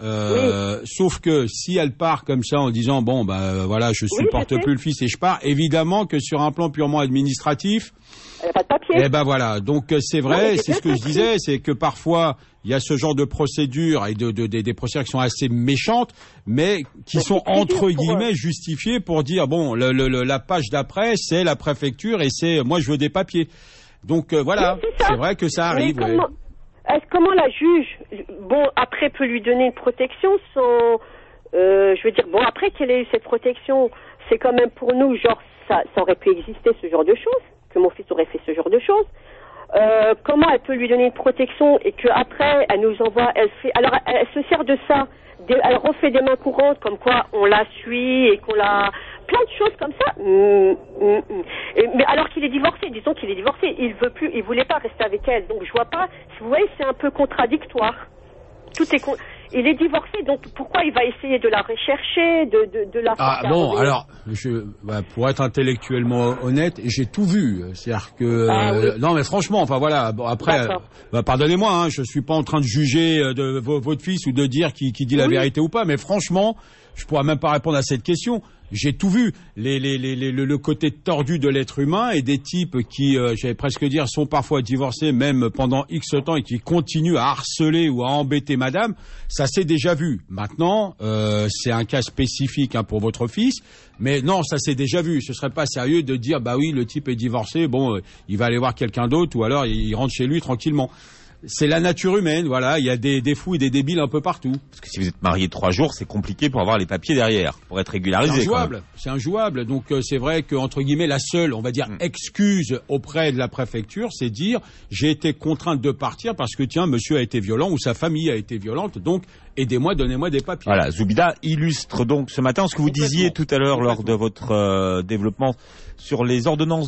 Euh, oui. Sauf que si elle part comme ça en disant bon bah voilà, je supporte oui, je plus le fils et je pars, évidemment que sur un plan purement administratif.
Elle n'a pas de papier.
Eh ben voilà, donc c'est vrai, oui, c'est ce que je disais, c'est que parfois il y a ce genre de procédures et de, de, de des procédures qui sont assez méchantes, mais qui mais sont entre guillemets eux. justifiées pour dire bon, le, le, le, la page d'après c'est la préfecture et c'est moi je veux des papiers. Donc euh, voilà, oui, c'est, c'est vrai que ça arrive.
Mais comment, ouais. est-ce, comment la juge, bon après peut lui donner une protection sans, euh, je veux dire bon après qu'elle ait eu cette protection, c'est quand même pour nous genre ça, ça aurait pu exister ce genre de choses. Que mon fils aurait fait ce genre de choses. Euh, comment elle peut lui donner une protection et qu'après, elle nous envoie, elle fait, alors elle, elle se sert de ça, des, elle refait des mains courantes comme quoi on la suit et qu'on la... plein de choses comme ça. Mmh, mmh, mmh. Et, mais alors qu'il est divorcé, disons qu'il est divorcé, il veut plus, il voulait pas rester avec elle. Donc je vois pas, vous voyez, c'est un peu contradictoire. Tout est con... Il est divorcé, donc pourquoi il va essayer de la rechercher, de, de, de la...
Ah bon, alors, je, bah, pour être intellectuellement honnête, j'ai tout vu. C'est-à-dire que...
Ah,
euh,
oui.
Non mais franchement, enfin voilà, bon, après, euh, bah, pardonnez-moi, hein, je suis pas en train de juger de, de votre fils ou de dire qui, qui dit la oui. vérité ou pas, mais franchement, je pourrais même pas répondre à cette question. J'ai tout vu, les, les, les, les, le côté tordu de l'être humain et des types qui, euh, j'allais presque dire, sont parfois divorcés même pendant X temps et qui continuent à harceler ou à embêter madame, ça s'est déjà vu. Maintenant, euh, c'est un cas spécifique hein, pour votre fils, mais non, ça s'est déjà vu. Ce serait pas sérieux de dire, bah oui, le type est divorcé, bon, euh, il va aller voir quelqu'un d'autre ou alors il rentre chez lui tranquillement. C'est la nature humaine, voilà, il y a des, des fous et des débiles un peu partout.
Parce que si vous êtes marié trois jours, c'est compliqué pour avoir les papiers derrière, pour être régularisé.
C'est injouable, c'est injouable. Donc euh, c'est vrai que entre guillemets la seule, on va dire, mmh. excuse auprès de la préfecture, c'est dire j'ai été contrainte de partir parce que tiens, monsieur a été violent ou sa famille a été violente, donc aidez-moi, donnez-moi des papiers.
Voilà, Zoubida illustre donc ce matin ce que vous disiez tout à l'heure lors de votre euh, développement sur les ordonnances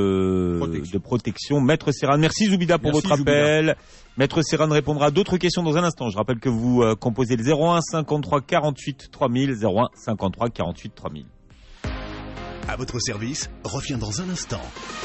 de protection. de protection. Maître Serran, merci Zoubida pour merci, votre appel. Zoubida. Maître Serran répondra à d'autres questions dans un instant. Je rappelle que vous euh, composez le zéro un cinquante-trois quarante-huit trois mille, zéro un cinquante-trois quarante-huit trois mille.
À votre service, revient dans un instant.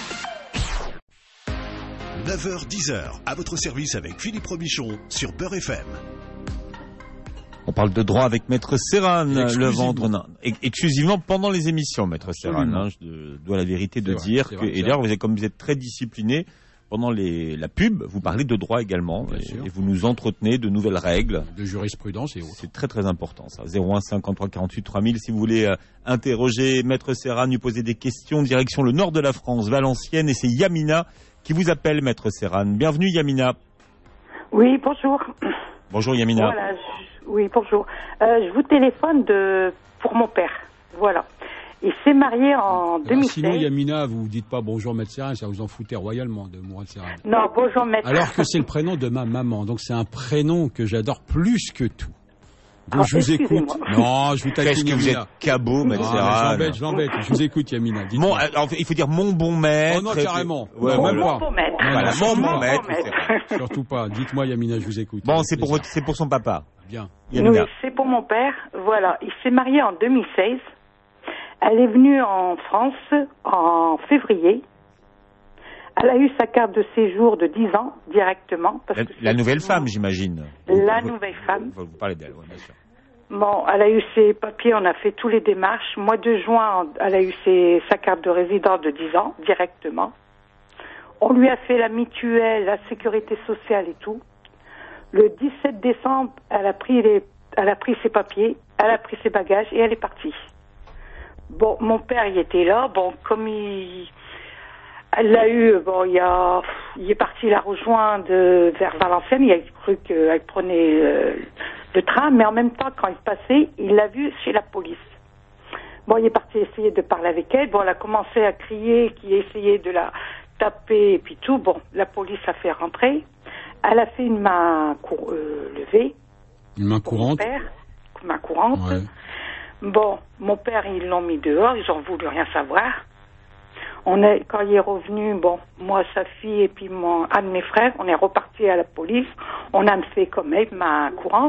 neuf heures dix heures, à votre service avec Philippe Robichon sur Beurre F M.
On parle de droit avec Maître Serran le vendredi, exclusivement pendant les émissions, Maître Serran. Hein, je dois la vérité de vrai, dire que, vrai, et d'ailleurs, vous êtes, comme vous êtes très discipliné, pendant les, la pub, vous parlez de droit également et, et vous nous entretenez de nouvelles règles.
De jurisprudence et autres.
C'est très très important ça. zéro un cinquante-trois quarante-huit trois mille si vous voulez euh, interroger Maître Serran, lui poser des questions, direction le nord de la France, Valenciennes, et c'est Yamina qui vous appelle, Maître Serran. Bienvenue Yamina.
Oui, bonjour.
Bonjour Yamina.
Voilà, je, oui, bonjour. Euh, je vous téléphone de, pour mon père. Voilà. Il s'est marié en deux mille seize.
Sinon, Yamina, vous dites pas bonjour Maître Serran, ça vous en foutez royalement de Mourad Serran.
Non, bonjour Maître.
Alors que c'est le prénom de ma maman, donc c'est un prénom que j'adore plus que tout. Donc
ah,
je vous écoute. Non, je vous taquine.
Qu'est-ce que vous êtes cabot, Maître Serran.
J'embête, j'embête. Je vous écoute, Yamina.
Mon, alors, il faut dire mon bon maître.
Oh non, carrément.
Ouais,
mon,
voilà.
mon bon maître.
Voilà, mon bon maître.
Surtout pas. Dites-moi, Yamina, je vous écoute.
Bon, c'est pour, votre, c'est pour son papa.
Bien.
Yamina. Oui, c'est pour mon père. Voilà. Il s'est marié en deux mille seize. Elle est venue en France en février. Elle a eu sa carte de séjour de dix ans directement. Parce
la
que
la nouvelle femme, j'imagine.
La
vous,
nouvelle femme.
Vous, vous parlez d'elle, oui, bien sûr.
Bon, elle a eu ses papiers, on a fait tous les démarches. Mois de juin, elle a eu ses, sa carte de résident de dix ans directement. On lui a fait la mutuelle, la sécurité sociale et tout. Le dix-sept décembre, elle a pris les, elle a pris ses papiers, elle a pris ses bagages et elle est partie. Bon, mon père, il était là. Bon, comme il, elle l'a eu, bon, il y a, il est parti la rejoindre vers Valenciennes. Il a cru qu'elle prenait euh, le train, mais en même temps, quand il passait, il l'a vue chez la police. Bon, il est parti essayer de parler avec elle. Bon, elle a commencé à crier, qu'il essayait de la taper et puis tout. Bon, la police a fait rentrer. Elle a fait une main cour- euh, levée.
Une main courante.
Mon père, une main courante.
Ouais.
Bon, mon père, ils l'ont mis dehors, ils ont voulu rien savoir. On est, quand il est revenu, bon, moi, sa fille et puis mon, un de mes frères, on est reparti à la police. On a fait comme elle, main courante.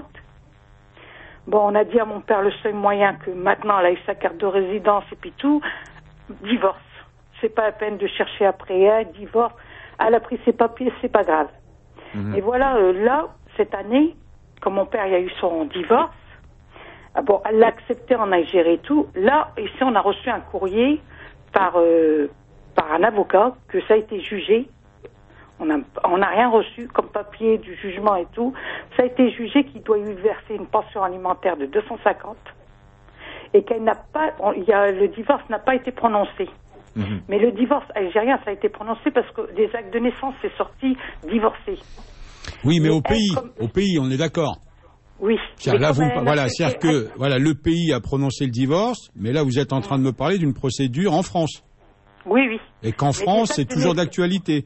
Bon, on a dit à mon père le seul moyen que maintenant elle a eu sa carte de résidence et puis tout, divorce. C'est pas la peine de chercher après elle, divorce. Elle a pris ses papiers, c'est pas grave. Mmh. Et voilà, euh, là, cette année, quand mon père il a eu son divorce, ah bon, elle l'a accepté en Algérie et tout. Là, ici, on a reçu un courrier par, euh, par un avocat que ça a été jugé. On n'a on a rien reçu comme papier du jugement et tout. Ça a été jugé qu'il doit lui verser une pension alimentaire de deux cent cinquante et qu'elle n'a pas, on, il y a, le divorce n'a pas été prononcé. Mmh. Mais le divorce algérien, ça a été prononcé parce que les actes de naissance, c'est sorti divorcé.
Oui, mais, mais au
elle,
pays,
comme...
au pays, on est d'accord.
Oui.
Là, vous, voilà, c'est-à-dire que voilà, le pays a prononcé le divorce, mais là, vous êtes en train de me parler d'une procédure en France.
Oui, oui.
Et qu'en France, c'est toujours d'actualité.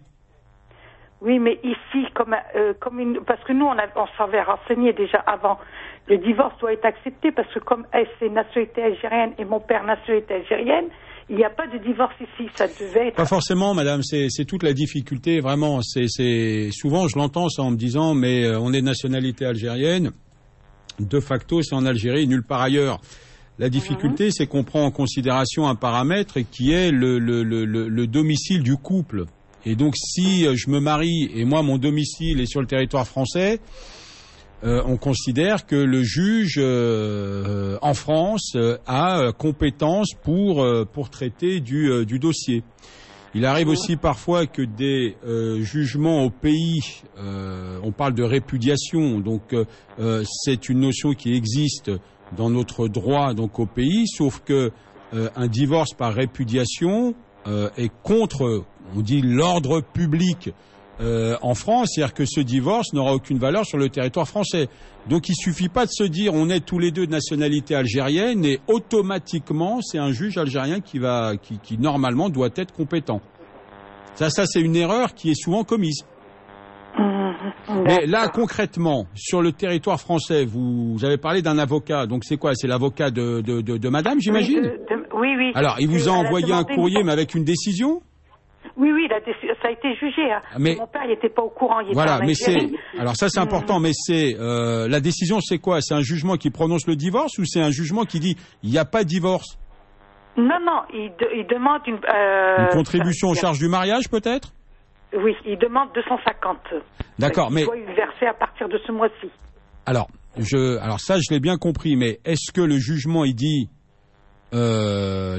Oui, mais ici, comme, euh, comme une, parce que nous, on, a, on s'avait renseigné déjà avant. Le divorce doit être accepté parce que comme elle, c'est nationalité algérienne et mon père nationalité algérienne, il n'y a pas de divorce ici. Ça devait être.
Pas forcément, madame. C'est, c'est toute la difficulté, vraiment. C'est, c'est souvent, je l'entends ça en me disant, mais euh, on est de nationalité algérienne. De facto, c'est en Algérie, nulle part ailleurs. La difficulté, mmh. c'est qu'on prend en considération un paramètre qui est le, le, le, le, le domicile du couple. Et donc, si je me marie et moi, mon domicile est sur le territoire français, euh, on considère que le juge euh, en France euh, a compétence pour, euh, pour traiter du, euh, du dossier. Il arrive aussi parfois que des euh, jugements au pays, euh, on parle de répudiation, donc euh, c'est une notion qui existe dans notre droit donc au pays, sauf que euh, un divorce par répudiation euh, est contre, on dit l'ordre public euh, en France, c'est-à-dire que ce divorce n'aura aucune valeur sur le territoire français. Donc il suffit pas de se dire on est tous les deux de nationalité algérienne et automatiquement c'est un juge algérien qui va, qui, qui normalement doit être compétent. Ça, ça c'est une erreur qui est souvent commise.
Mmh,
Mais là concrètement sur le territoire français, vous, vous avez parlé d'un avocat. Donc c'est quoi? C'est l'avocat de, de, de, de Madame, j'imagine.
Oui, de, de, oui, oui.
Alors il vous a
Elle
envoyé
a
un courrier,
une...
mais avec une décision.
Oui, oui, la déc... ça a été jugé. Hein.
Mais
mon père, il n'était pas au courant. Il
voilà,
était en
mais c'est.
Algérie.
Alors ça, c'est important. Mais c'est euh, la décision, c'est quoi? C'est un jugement qui prononce le divorce ou c'est un jugement qui dit il n'y a pas de divorce?
Non, non, il, de, il demande une. Euh,
une contribution aux charges du mariage, peut-être?
Oui, il demande deux cent cinquante.
D'accord,
il
mais.
Il doit lui verser à partir de ce mois-ci.
Alors, je, alors ça, je l'ai bien compris. Mais est-ce que le jugement, il dit euh, s'il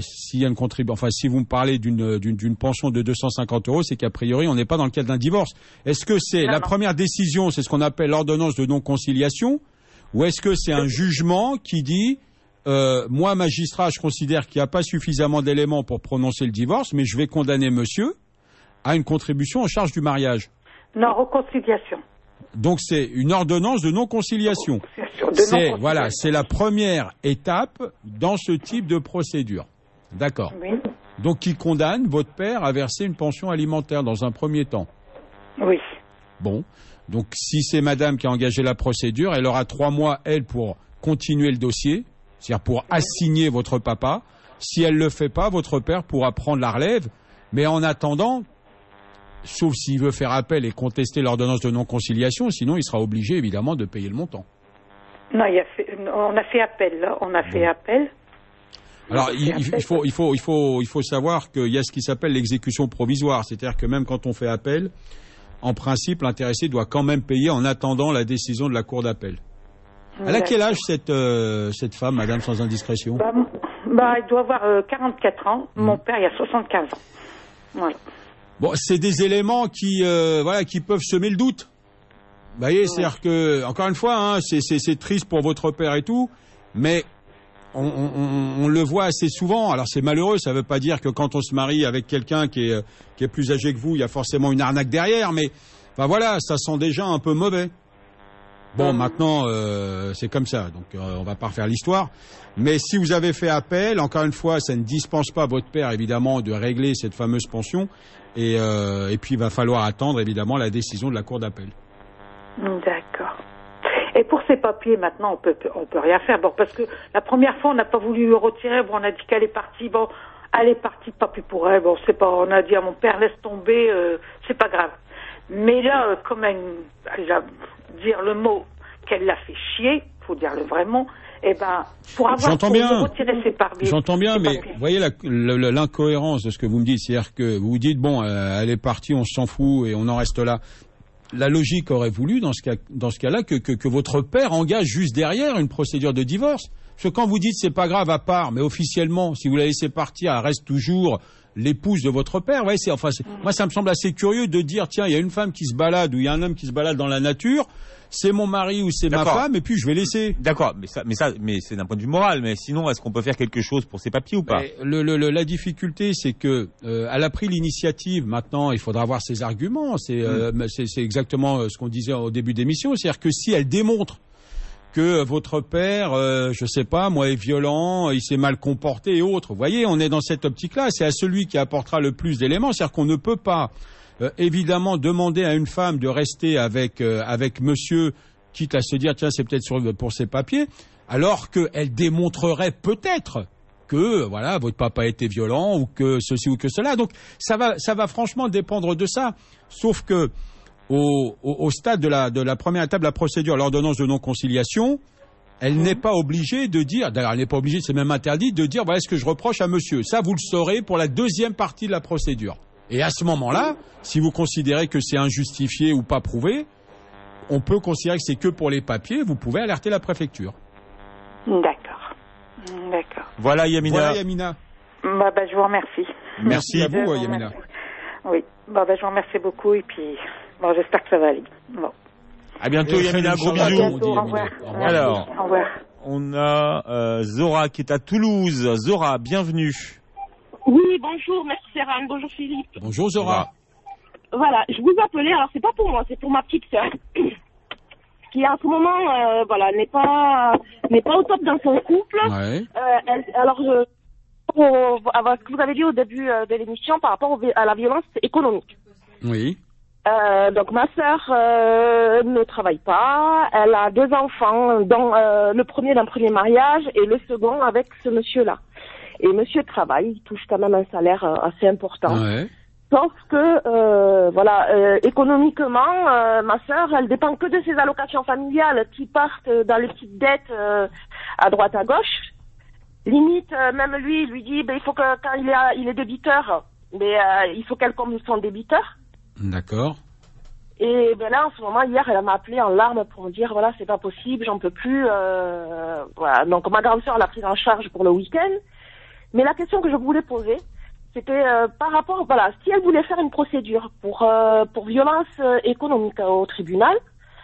y a une contribution, enfin si vous me parlez d'une, d'une, d'une pension de deux cent cinquante euros, c'est qu'a priori on n'est pas dans le cadre d'un divorce. Est-ce que c'est non, la non. première décision, c'est ce qu'on appelle l'ordonnance de non-conciliation, ou est-ce que c'est un jugement qui dit euh, moi magistrat, je considère qu'il n'y a pas suffisamment d'éléments pour prononcer le divorce, mais je vais condamner monsieur à une contribution en charge du mariage?
Non, réconciliation.
Donc c'est une ordonnance de non-conciliation.
De
c'est
non-conciliation.
Voilà, c'est la première étape dans ce type de procédure. D'accord.
Oui.
Donc qui condamne votre père à verser une pension alimentaire dans un premier temps.
Oui.
Bon. Donc si c'est madame qui a engagé la procédure, elle aura trois mois, elle, pour continuer le dossier, c'est-à-dire pour assigner votre papa. Si elle ne le fait pas, votre père pourra prendre la relève. Mais en attendant, sauf s'il veut faire appel et contester l'ordonnance de non-conciliation, sinon il sera obligé évidemment de payer le montant.
Non, il a fait, on a fait appel, là. On a fait appel.
Alors il, il, il, faut, il, faut, il, faut, il faut savoir qu'il y a ce qui s'appelle l'exécution provisoire, c'est-à-dire que même quand on fait appel, en principe l'intéressé doit quand même payer en attendant la décision de la cour d'appel. Elle a quel âge cette, euh, cette femme, madame, sans indiscrétion?
Bah, bah elle doit avoir euh, quarante-quatre ans. Mmh. Mon père, il a soixante-quinze ans. Voilà.
Bon, c'est des éléments qui, euh, voilà, qui peuvent semer le doute. Vous voyez, ouais. C'est-à-dire que, encore une fois, hein, c'est, c'est, c'est triste pour votre père et tout, mais on, on, on le voit assez souvent. Alors c'est malheureux, ça ne veut pas dire que quand on se marie avec quelqu'un qui est, qui est plus âgé que vous, il y a forcément une arnaque derrière, mais enfin voilà, ça sent déjà un peu mauvais. Bon, mmh. maintenant, euh, c'est comme ça, donc euh, on va pas refaire l'histoire. Mais si vous avez fait appel, encore une fois, ça ne dispense pas votre père, évidemment, de régler cette fameuse pension. Et, euh, et puis, il va falloir attendre, évidemment, la décision de la cour d'appel.
D'accord. Et pour ces papiers, maintenant, on peut, on peut rien faire. Bon, parce que la première fois, on n'a pas voulu le retirer. Bon, on a dit qu'elle est partie. Bon, elle est partie, pas plus pour elle. Bon, c'est pas, on a dit à mon père, laisse tomber, euh, c'est pas grave. Mais là, euh, comme elle, elle va dire le mot qu'elle l'a fait chier, faut dire le vrai mot, eh ben, pour avoir
J'entends
pour
bien.
retirer ses papiers.
J'entends bien, mais
papiers.
Vous voyez la, la, l'incohérence de ce que vous me dites, c'est-à-dire que vous vous dites bon, euh, elle est partie, on s'en fout et on en reste là. La logique aurait voulu, dans ce cas, dans ce cas-là, que, que, que votre père engage juste derrière une procédure de divorce. Parce que quand vous dites c'est pas grave à part, mais officiellement, si vous la laissez partir, elle reste toujours l'épouse de votre père. Ouais, c'est, enfin, c'est, mmh. Moi, ça me semble assez curieux de dire tiens, il y a une femme qui se balade ou il y a un homme qui se balade dans la nature. C'est mon mari ou c'est D'accord. ma femme, et puis je vais laisser.
D'accord, mais ça, mais ça, mais c'est d'un point de vue moral. Mais sinon, est-ce qu'on peut faire quelque chose pour ces papiers ou pas?
le, le, le, La difficulté, c'est que euh, elle a pris l'initiative. Maintenant, il faudra avoir ses arguments. C'est, euh, mmh. c'est, c'est exactement ce qu'on disait au début d'émission. C'est-à-dire que si elle démontre que votre père, euh, je sais pas, moi, est violent, il s'est mal comporté et autres. Vous voyez, on est dans cette optique-là. C'est à celui qui apportera le plus d'éléments. C'est-à-dire qu'on ne peut pas. Euh, évidemment, demander à une femme de rester avec euh, avec monsieur, quitte à se dire tiens c'est peut-être sur, pour ses papiers, alors qu'elle démontrerait peut-être que voilà votre papa était violent ou que ceci ou que cela. Donc ça va ça va franchement dépendre de ça. Sauf que au, au, au stade de la de la première étape de la procédure, l'ordonnance de non-conciliation, elle mmh. n'est pas obligée de dire, d'ailleurs elle n'est pas obligée, c'est même interdit de dire voilà ce que je reproche à monsieur. Ça vous le saurez pour la deuxième partie de la procédure. Et à ce moment-là, si vous considérez que c'est injustifié ou pas prouvé, on peut considérer que c'est que pour les papiers, vous pouvez alerter la préfecture.
D'accord. D'accord.
Voilà Yamina.
Voilà Yamina.
Bah, bah, je vous remercie.
Merci, Merci à vous,
je
Yamina.
Vous oui. Bah, bah, je vous remercie beaucoup et puis bon, j'espère que ça va aller. Bon.
À bientôt et Yamina, gros bisous.
À bientôt, au revoir.
Au revoir.
Alors,
au revoir.
On a euh, Zora qui est à Toulouse. Zora, bienvenue.
Oui, bonjour, merci Serhan, bonjour Philippe.
Bonjour Zora.
Voilà, je vous appelais, alors c'est pas pour moi, c'est pour ma petite sœur, qui en ce moment, euh, voilà, n'est pas, n'est pas au top dans son couple.
Ouais.
Euh, elle, alors, je, pour, à ce que vous avez dit au début euh, de l'émission par rapport au, à la violence économique.
Oui.
Euh, donc ma sœur euh, ne travaille pas, elle a deux enfants, dont euh, le premier d'un premier mariage et le second avec ce monsieur-là. Et monsieur travaille, il touche quand même un salaire euh, assez important.
Ouais.
Sauf que, euh, voilà, euh, économiquement, euh, ma sœur, elle dépend que de ses allocations familiales qui partent dans les petites dettes euh, à droite à gauche. Limite, euh, même lui, il lui dit, ben, il faut que quand il est, il est débiteur, mais euh, il faut qu'elle comble son débiteur.
D'accord.
Et ben là, en ce moment, hier, elle m'a appelé en larmes pour me dire, voilà, c'est pas possible, j'en peux plus. Euh, voilà. Donc ma grande sœur l'a prise en charge pour le week-end. Mais la question que je voulais poser, c'était euh, par rapport, voilà, si elle voulait faire une procédure pour euh, pour violence euh, économique euh, au tribunal,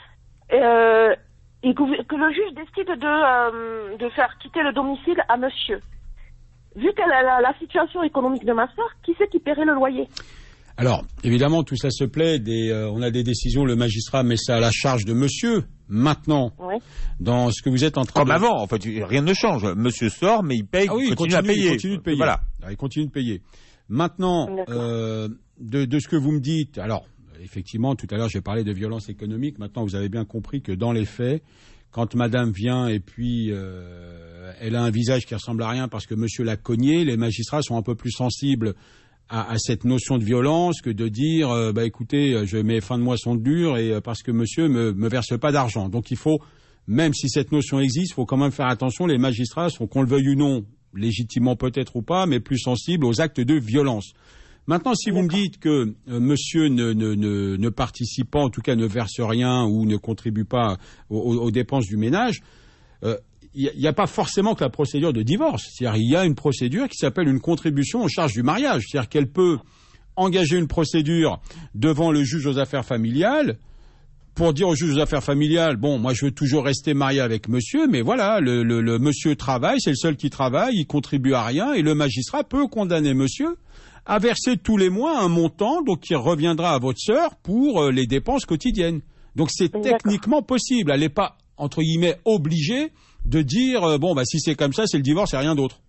euh, et que, que le juge décide de euh, de faire quitter le domicile à monsieur. Vu qu'elle a la, la situation économique de ma sœur, qui c'est qui paierait le loyer?
Alors, évidemment, tout ça se plaît. Des, euh, on a des décisions, le magistrat met ça à la charge de monsieur. Maintenant, oui. Dans ce que vous êtes en train
Comme
de...
Comme avant, en fait, rien ne change. Monsieur sort, mais il paye,
ah oui,
il continue, continue à payer.
Il continue de payer. Voilà. Il continue de payer. Maintenant, euh, de, de ce que vous me dites, alors, effectivement, tout à l'heure, j'ai parlé de violence économique. Maintenant, vous avez bien compris que dans les faits, quand madame vient et puis euh, elle a un visage qui ressemble à rien parce que monsieur l'a cogné, les magistrats sont un peu plus sensibles à, à cette notion de violence que de dire euh, bah écoutez, je mets fin de mois sont durs et euh, parce que monsieur me, me verse pas d'argent. Donc il faut, même si cette notion existe, il faut quand même faire attention. Les magistrats sont, qu'on le veuille ou non, légitimement peut-être ou pas, mais plus sensibles aux actes de violence. Maintenant, si vous me dites que euh, monsieur ne, ne, ne, ne participe pas, en tout cas ne verse rien ou ne contribue pas aux, aux dépenses du ménage, il euh, n'y a, a pas forcément que la procédure de divorce. C'est-à-dire il y a une procédure qui s'appelle une contribution aux charges du mariage. C'est-à-dire qu'elle peut engager une procédure devant le juge aux affaires familiales pour dire au juge aux affaires familiales, bon, moi je veux toujours rester marié avec monsieur, mais voilà, le, le, le monsieur travaille, c'est le seul qui travaille, il contribue à rien, et le magistrat peut condamner monsieur à verser tous les mois un montant donc qui reviendra à votre sœur pour euh, les dépenses quotidiennes. Donc c'est D'accord. techniquement possible. Elle n'est pas, entre guillemets, obligée de dire euh, bon, bah si c'est comme ça, c'est le divorce et rien d'autre.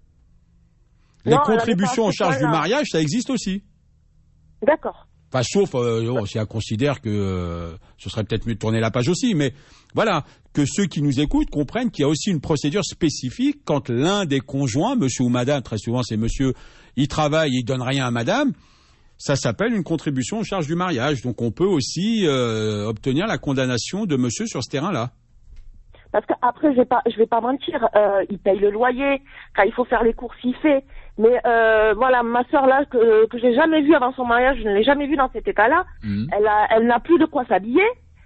Les non, contributions aux charges du mariage, ça existe aussi.
D'accord.
Enfin, sauf euh, oh, si elle considère que euh, ce serait peut-être mieux de tourner la page aussi, mais voilà, que ceux qui nous écoutent comprennent qu'il y a aussi une procédure spécifique quand l'un des conjoints, monsieur ou madame, très souvent c'est monsieur, il travaille, il donne rien à madame, ça s'appelle une contribution aux charges du mariage. Donc on peut aussi euh, obtenir la condamnation de monsieur sur ce terrain-là.
Parce qu'après, je vais pas, je vais pas mentir, euh, il paye le loyer, quand il faut faire les courses, il fait. Mais euh, voilà, ma sœur là, que, que j'ai jamais vue avant son mariage, je ne l'ai jamais vue dans cet état-là, mmh. elle, a, elle n'a plus de quoi s'habiller.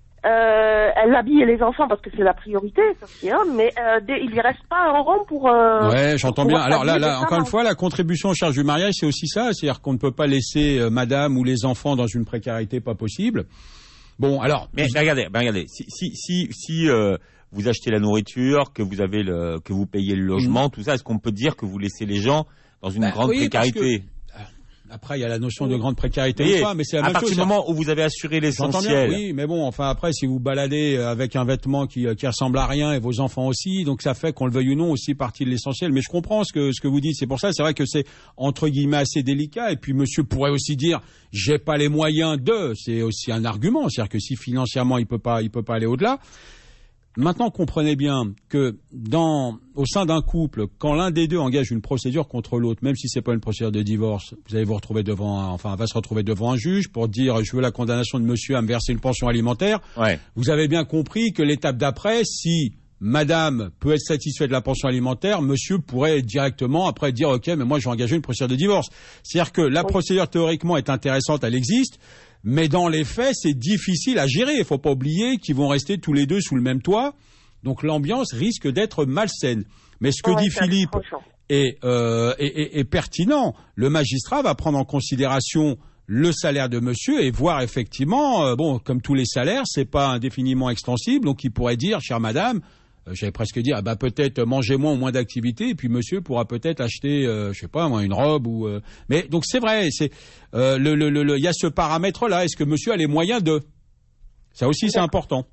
Euh, elle habille les enfants parce que c'est la priorité, ça c'est homme, mais euh, des, il lui reste pas un rond pour... Euh,
ouais, j'entends bien. Alors là, là encore une fois, la contribution aux charges du mariage, c'est aussi ça. C'est-à-dire qu'on ne peut pas laisser euh, madame ou les enfants dans une précarité pas possible. Bon, alors...
Mais je... regardez, ben, regardez, si... si, si, si euh... vous achetez la nourriture, que vous avez le, que vous payez le logement, mmh. tout ça, est-ce qu'on peut dire que vous laissez les gens dans une bah, grande oui, précarité?
Que, après, il y a la notion de grande précarité oui. ou pas, mais c'est la
à
même chose.
À partir du moment où vous avez assuré l'essentiel.
Bien, oui, mais bon, enfin après, si vous baladez avec un vêtement qui, qui ressemble à rien et vos enfants aussi, donc ça fait qu'on le veuille ou non aussi partie de l'essentiel. Mais je comprends ce que ce que vous dites. C'est pour ça, c'est vrai que c'est entre guillemets assez délicat. Et puis monsieur pourrait aussi dire, j'ai pas les moyens de. C'est aussi un argument, c'est-à-dire que si financièrement il peut pas, il peut pas aller au-delà. Maintenant, comprenez bien que dans, au sein d'un couple, quand l'un des deux engage une procédure contre l'autre, même si c'est pas une procédure de divorce, vous allez vous retrouver devant, un, enfin, va se retrouver devant un juge pour dire, je veux la condamnation de monsieur à me verser une pension alimentaire.
Ouais.
Vous avez bien compris que l'étape d'après, si madame peut être satisfaite de la pension alimentaire, monsieur pourrait directement après dire, ok, mais moi, je vais engager une procédure de divorce. C'est-à-dire que la oui. procédure théoriquement est intéressante, elle existe. Mais dans les faits, c'est difficile à gérer. Il ne faut pas oublier qu'ils vont rester tous les deux sous le même toit. Donc l'ambiance risque d'être malsaine. Mais ce que ouais, dit Philippe est, euh, est, est, est pertinent. Le magistrat va prendre en considération le salaire de monsieur et voir effectivement, euh, bon, comme tous les salaires, c'est pas indéfiniment extensible. Donc il pourrait dire, chère madame, euh, j'allais presque dire, ah bah peut-être mangez moins ou moins d'activité, et puis monsieur pourra peut-être acheter, euh, je sais pas moi, une robe ou. Euh... Mais donc c'est vrai, c'est euh, le le le il y a ce paramètre-là. Est-ce que monsieur a les moyens de? Ça aussi c'est important.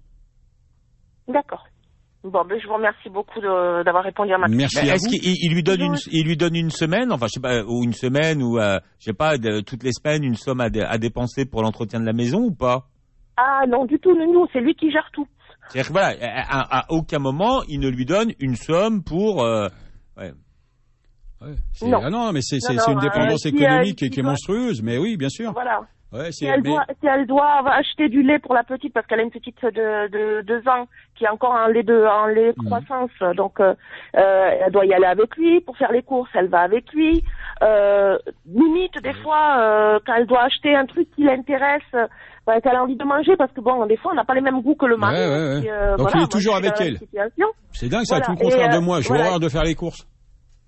D'accord. Bon, ben je vous remercie beaucoup de, d'avoir répondu à ma question.
Merci à
Est-ce
vous.
qu'il il lui donne une, il lui donne une semaine, enfin je sais pas, ou une semaine ou euh, je sais pas, de, toutes les semaines une somme à, à dépenser pour l'entretien de la maison ou pas?
Ah non du tout, nous c'est lui qui gère tout.
C'est-à-dire que voilà, à, à aucun moment il ne lui donne une somme pour. Euh, ouais.
Ouais, c'est, non. Ah non, mais c'est, c'est, non, c'est une dépendance euh, économique qui, euh, qui, qui est monstrueuse, mais oui, bien sûr.
Voilà.
Ouais,
si, elle mais... doit, si elle doit acheter du lait pour la petite, parce qu'elle a une petite de, de deux ans qui a encore un lait de un lait de mmh. croissance, donc euh, elle doit y aller avec lui pour faire les courses. Elle va avec lui. Euh, limite des fois euh, quand elle doit acheter un truc qui l'intéresse, bah, qu'elle a envie de manger, parce que bon, des fois on n'a pas les mêmes goûts que le mari.
Ouais, ouais, ouais.
Et, euh,
donc
voilà,
il est toujours avec elle.
Situation.
C'est dingue, ça,
voilà.
tout le contraire
et,
de moi. J'ai
voilà.
horreur de faire les courses.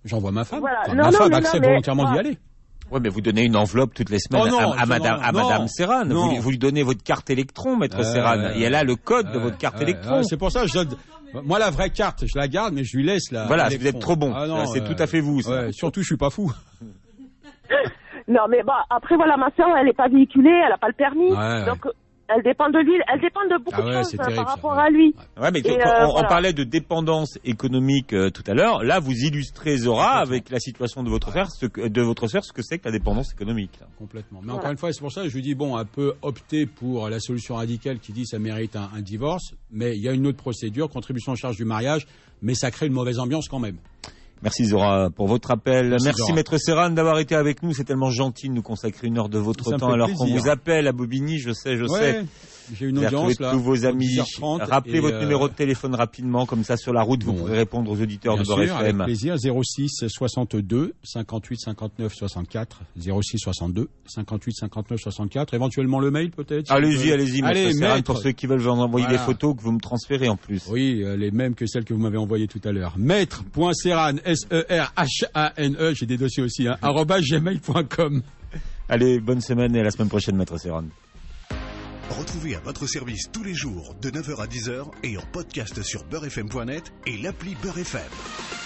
J'envoie ma femme.
Voilà.
Enfin,
Non,
ma
non,
femme
mais
accepte
non, mais-
volontairement d'y
ah.
aller.
Ouais, mais vous donnez une enveloppe toutes les semaines
Oh non,
à, à
non,
Madame, à
non,
Madame Serran.
non.
Vous, vous lui donnez votre carte électron, Maître
Euh,
Serran, et elle a le code de
Ouais,
votre carte
ouais,
électron.
ouais, c'est pour ça que je donne. Moi, la vraie carte, je la garde, mais je lui laisse la.
Voilà,
l'électron.
vous êtes trop bon.
Ah non,
c'est
euh,
tout à fait vous, ça.
Ouais, surtout, je suis pas fou.
Non, mais bah, après, voilà, ma soeur, elle n'est pas véhiculée, elle n'a pas le permis.
Ouais,
donc, elle dépend de lui, elle dépend de beaucoup
Ah ouais,
de choses
c'est
hein,
terrible,
par
ça,
rapport
ouais.
à lui.
Ouais, mais
Et,
quand
euh,
on,
voilà.
on parlait de dépendance économique euh, tout à l'heure. Là, vous illustrez Zora avec la situation de votre frère, ce que, de votre sœur, ce que c'est que la dépendance économique. Là.
Complètement. Mais
Voilà.
encore une fois, c'est pour ça que je lui dis, bon, elle peut opter pour la solution radicale qui dit ça mérite un, un divorce, mais il y a une autre procédure, contribution en charge du mariage, mais ça crée une mauvaise ambiance quand même.
Merci Zora pour votre appel.
Merci,
Merci,
Zora.
Maître Serran d'avoir été avec nous. C'est tellement gentil de nous consacrer une heure de votre
Ça me
temps
fait
alors qu'on
plaisir.
vous appelle à Bobigny. Je sais, je sais.
Ouais, j'ai une
Vous avez
audience
retrouvé
là.
tous vos amis.
dix heures trente,
Rappelez
et,
votre
euh,
numéro de téléphone rapidement, comme ça sur la route vous
bon,
pourrez répondre aux auditeurs
Bien
de Beurre
sûr,
F
avec
M.
plaisir, zéro six soixante-deux cinquante-huit cinquante-neuf soixante-quatre, zéro six soixante-deux cinquante-huit cinquante-neuf soixante-quatre, éventuellement le mail peut-être. si
Allez-y,
vous-
allez-y,
Allez,
Maître Serran,
maître.
pour ceux qui veulent vous envoyer
Voilà.
des photos que vous me transférez en plus.
Oui, euh, les mêmes que celles que vous m'avez envoyées tout à l'heure. Maître.serran, S E R H A N E, j'ai des dossiers aussi, hein, arobase gmail point com.
Allez, bonne semaine et à la semaine prochaine, Maître Serran.
Retrouvez à votre service tous les jours de neuf heures à dix heures et en podcast sur beurre f m point net et l'appli Beurre F M.